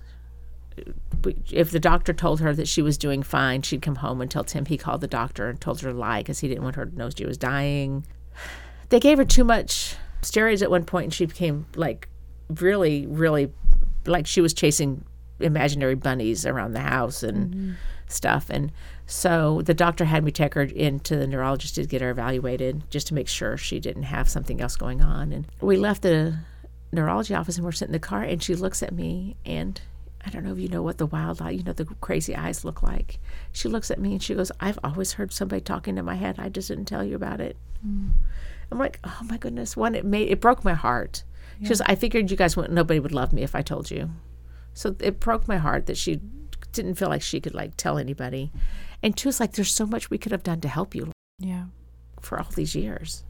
Speaker 2: if the doctor told her that she was doing fine, she'd come home and tell Tim he called the doctor and told her to lie because he didn't want her to know she was dying. They gave her too much steroids at one point, and she became like really, really, like she was chasing imaginary bunnies around the house and stuff. And so the doctor had me take her into the neurologist to get her evaluated, just to make sure she didn't have something else going on. And we left the neurology office, and we're sitting in the car, and she looks at me, and I don't know if you know what the wild eye, the crazy eyes look like. She looks at me and she goes, "I've always heard somebody talking in my head. I just didn't tell you about it." I'm like, oh my goodness. It broke my heart. Yeah. She goes, "I figured you guys nobody would love me if I told you." So it broke my heart that she didn't feel like she could tell anybody. And two, it's like, there's so much we could have done to help you.
Speaker 1: Yeah.
Speaker 2: For all these years.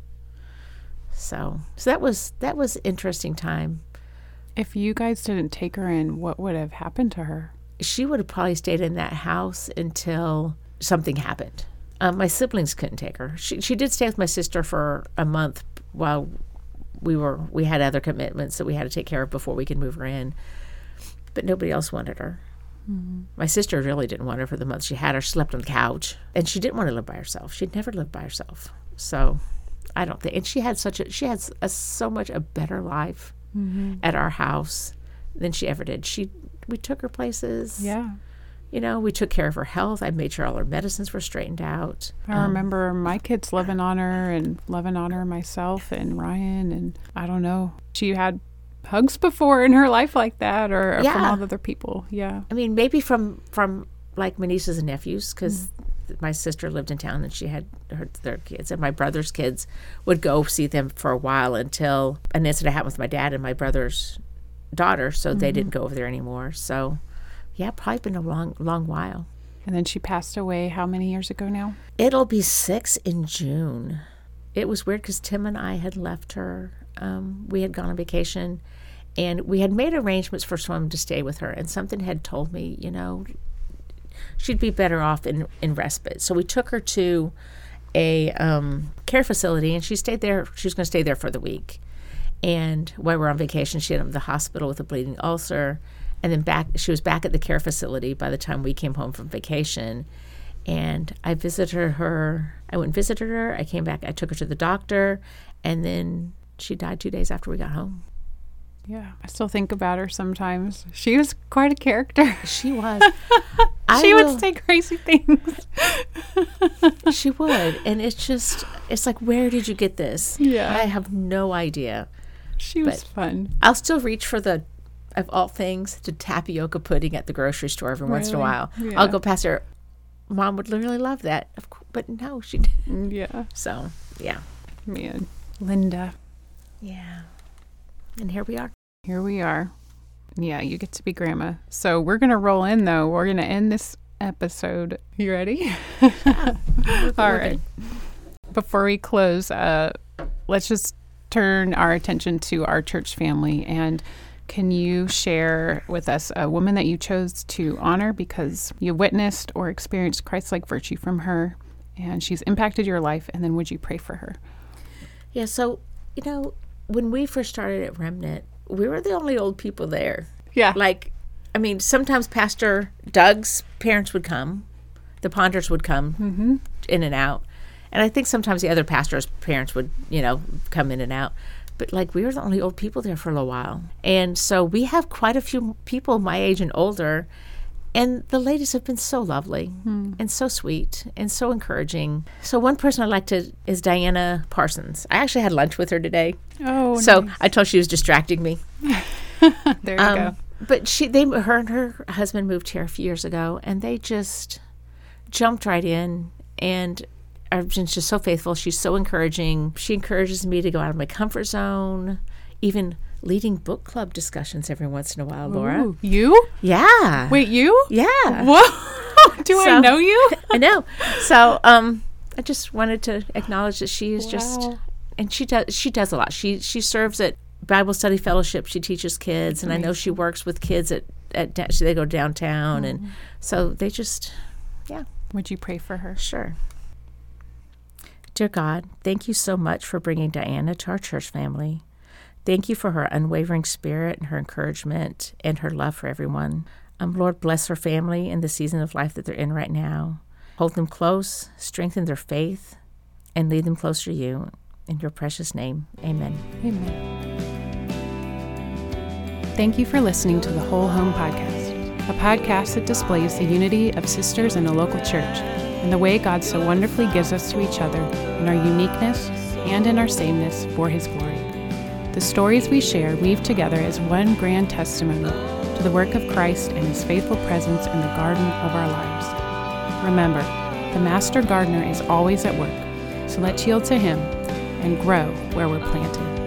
Speaker 2: So that was interesting time.
Speaker 1: If you guys didn't take her in, what would have happened to her?
Speaker 2: She would have probably stayed in that house until something happened. My siblings couldn't take her. She did stay with my sister for a month while we had other commitments that we had to take care of before we could move her in. But nobody else wanted her. Mm-hmm. My sister really didn't want her for the month she had her. She slept on the couch, and she didn't want to live by herself. She'd never lived by herself. So I don't think, and she had so much a better life at our house than she ever did. We took her places.
Speaker 1: Yeah.
Speaker 2: We took care of her health. I made sure all her medicines were straightened out.
Speaker 1: I remember my kids loving on her myself and Ryan, and I don't know. She had hugs before in her life like that, or from all other people. Yeah.
Speaker 2: I mean, maybe from like my nieces and nephews, because my sister lived in town and she had their kids, and my brother's kids would go see them for a while until an incident happened with my dad and my brother's daughter, so they didn't go over there anymore. So yeah, probably been a long while.
Speaker 1: And then she passed away how many years ago now?
Speaker 2: It'll be 6 in June. It was weird because Tim and I had left her. We had gone on vacation, and we had made arrangements for someone to stay with her, and something had told me, she'd be better off in respite. So we took her to a care facility, and she stayed there. She was going to stay there for the week. And while we were on vacation, she ended up in the hospital with a bleeding ulcer. And then she was back at the care facility by the time we came home from vacation. And I visited her. I went and visited her. I came back. I took her to the doctor. And then she died 2 days after we got home.
Speaker 1: Yeah, I still think about her sometimes. She was quite a character.
Speaker 2: She was.
Speaker 1: She would say crazy things.
Speaker 2: She would. And it's like, where did you get this?
Speaker 1: Yeah.
Speaker 2: I have no idea.
Speaker 1: She was fun.
Speaker 2: I'll still reach for of all things, the tapioca pudding at the grocery store every once in a while. Yeah. I'll go past her. Mom would really love that. Of course, but no, she didn't.
Speaker 1: Yeah.
Speaker 2: So, yeah.
Speaker 1: Man. Linda.
Speaker 2: Yeah. And here we are.
Speaker 1: Here we are. Yeah, you get to be grandma. So we're going to roll in, though. We're going to end this episode. You ready?
Speaker 2: Yeah.
Speaker 1: All right. Before we close, let's just turn our attention to our church family. And can you share with us a woman that you chose to honor because you witnessed or experienced Christ-like virtue from her, and she's impacted your life, and then would you pray for her?
Speaker 2: Yeah, so, when we first started at Remnant, we were the only old people there.
Speaker 1: Yeah.
Speaker 2: Sometimes Pastor Doug's parents would come. The Ponders would come in and out. And I think sometimes the other pastors' parents would, come in and out. But, we were the only old people there for a little while. And so we have quite a few people my age and older. And the ladies have been so lovely and so sweet and so encouraging. So one person I like is Diana Parsons. I actually had lunch with her today.
Speaker 1: Oh,
Speaker 2: so
Speaker 1: nice.
Speaker 2: I told she was distracting me.
Speaker 1: There you go.
Speaker 2: But her and her husband moved here a few years ago, and they just jumped right in and are just so faithful. She's so encouraging. She encourages me to go out of my comfort zone, even leading book club discussions every once in a while, Laura.
Speaker 1: Ooh, you?
Speaker 2: Yeah.
Speaker 1: Wait, you?
Speaker 2: Yeah.
Speaker 1: Whoa. I know you?
Speaker 2: I know. So I I just wanted to acknowledge that she is and she does a lot. She serves at Bible Study Fellowship. She teaches kids, and I know she works with kids they go downtown, and so they just,
Speaker 1: Would you pray for her?
Speaker 2: Sure. Dear God, thank you so much for bringing Diana to our church family. Thank you for her unwavering spirit and her encouragement and her love for everyone. Lord, bless her family in the season of life that they're in right now. Hold them close, strengthen their faith, and lead them closer to you. In your precious name, amen.
Speaker 1: Amen. Thank you for listening to the Whole Home Podcast, a podcast that displays the unity of sisters in a local church and the way God so wonderfully gives us to each other in our uniqueness and in our sameness for His glory. The stories we share weave together as one grand testimony to the work of Christ and His faithful presence in the garden of our lives. Remember, the Master Gardener is always at work, so let's yield to Him and grow where we're planted.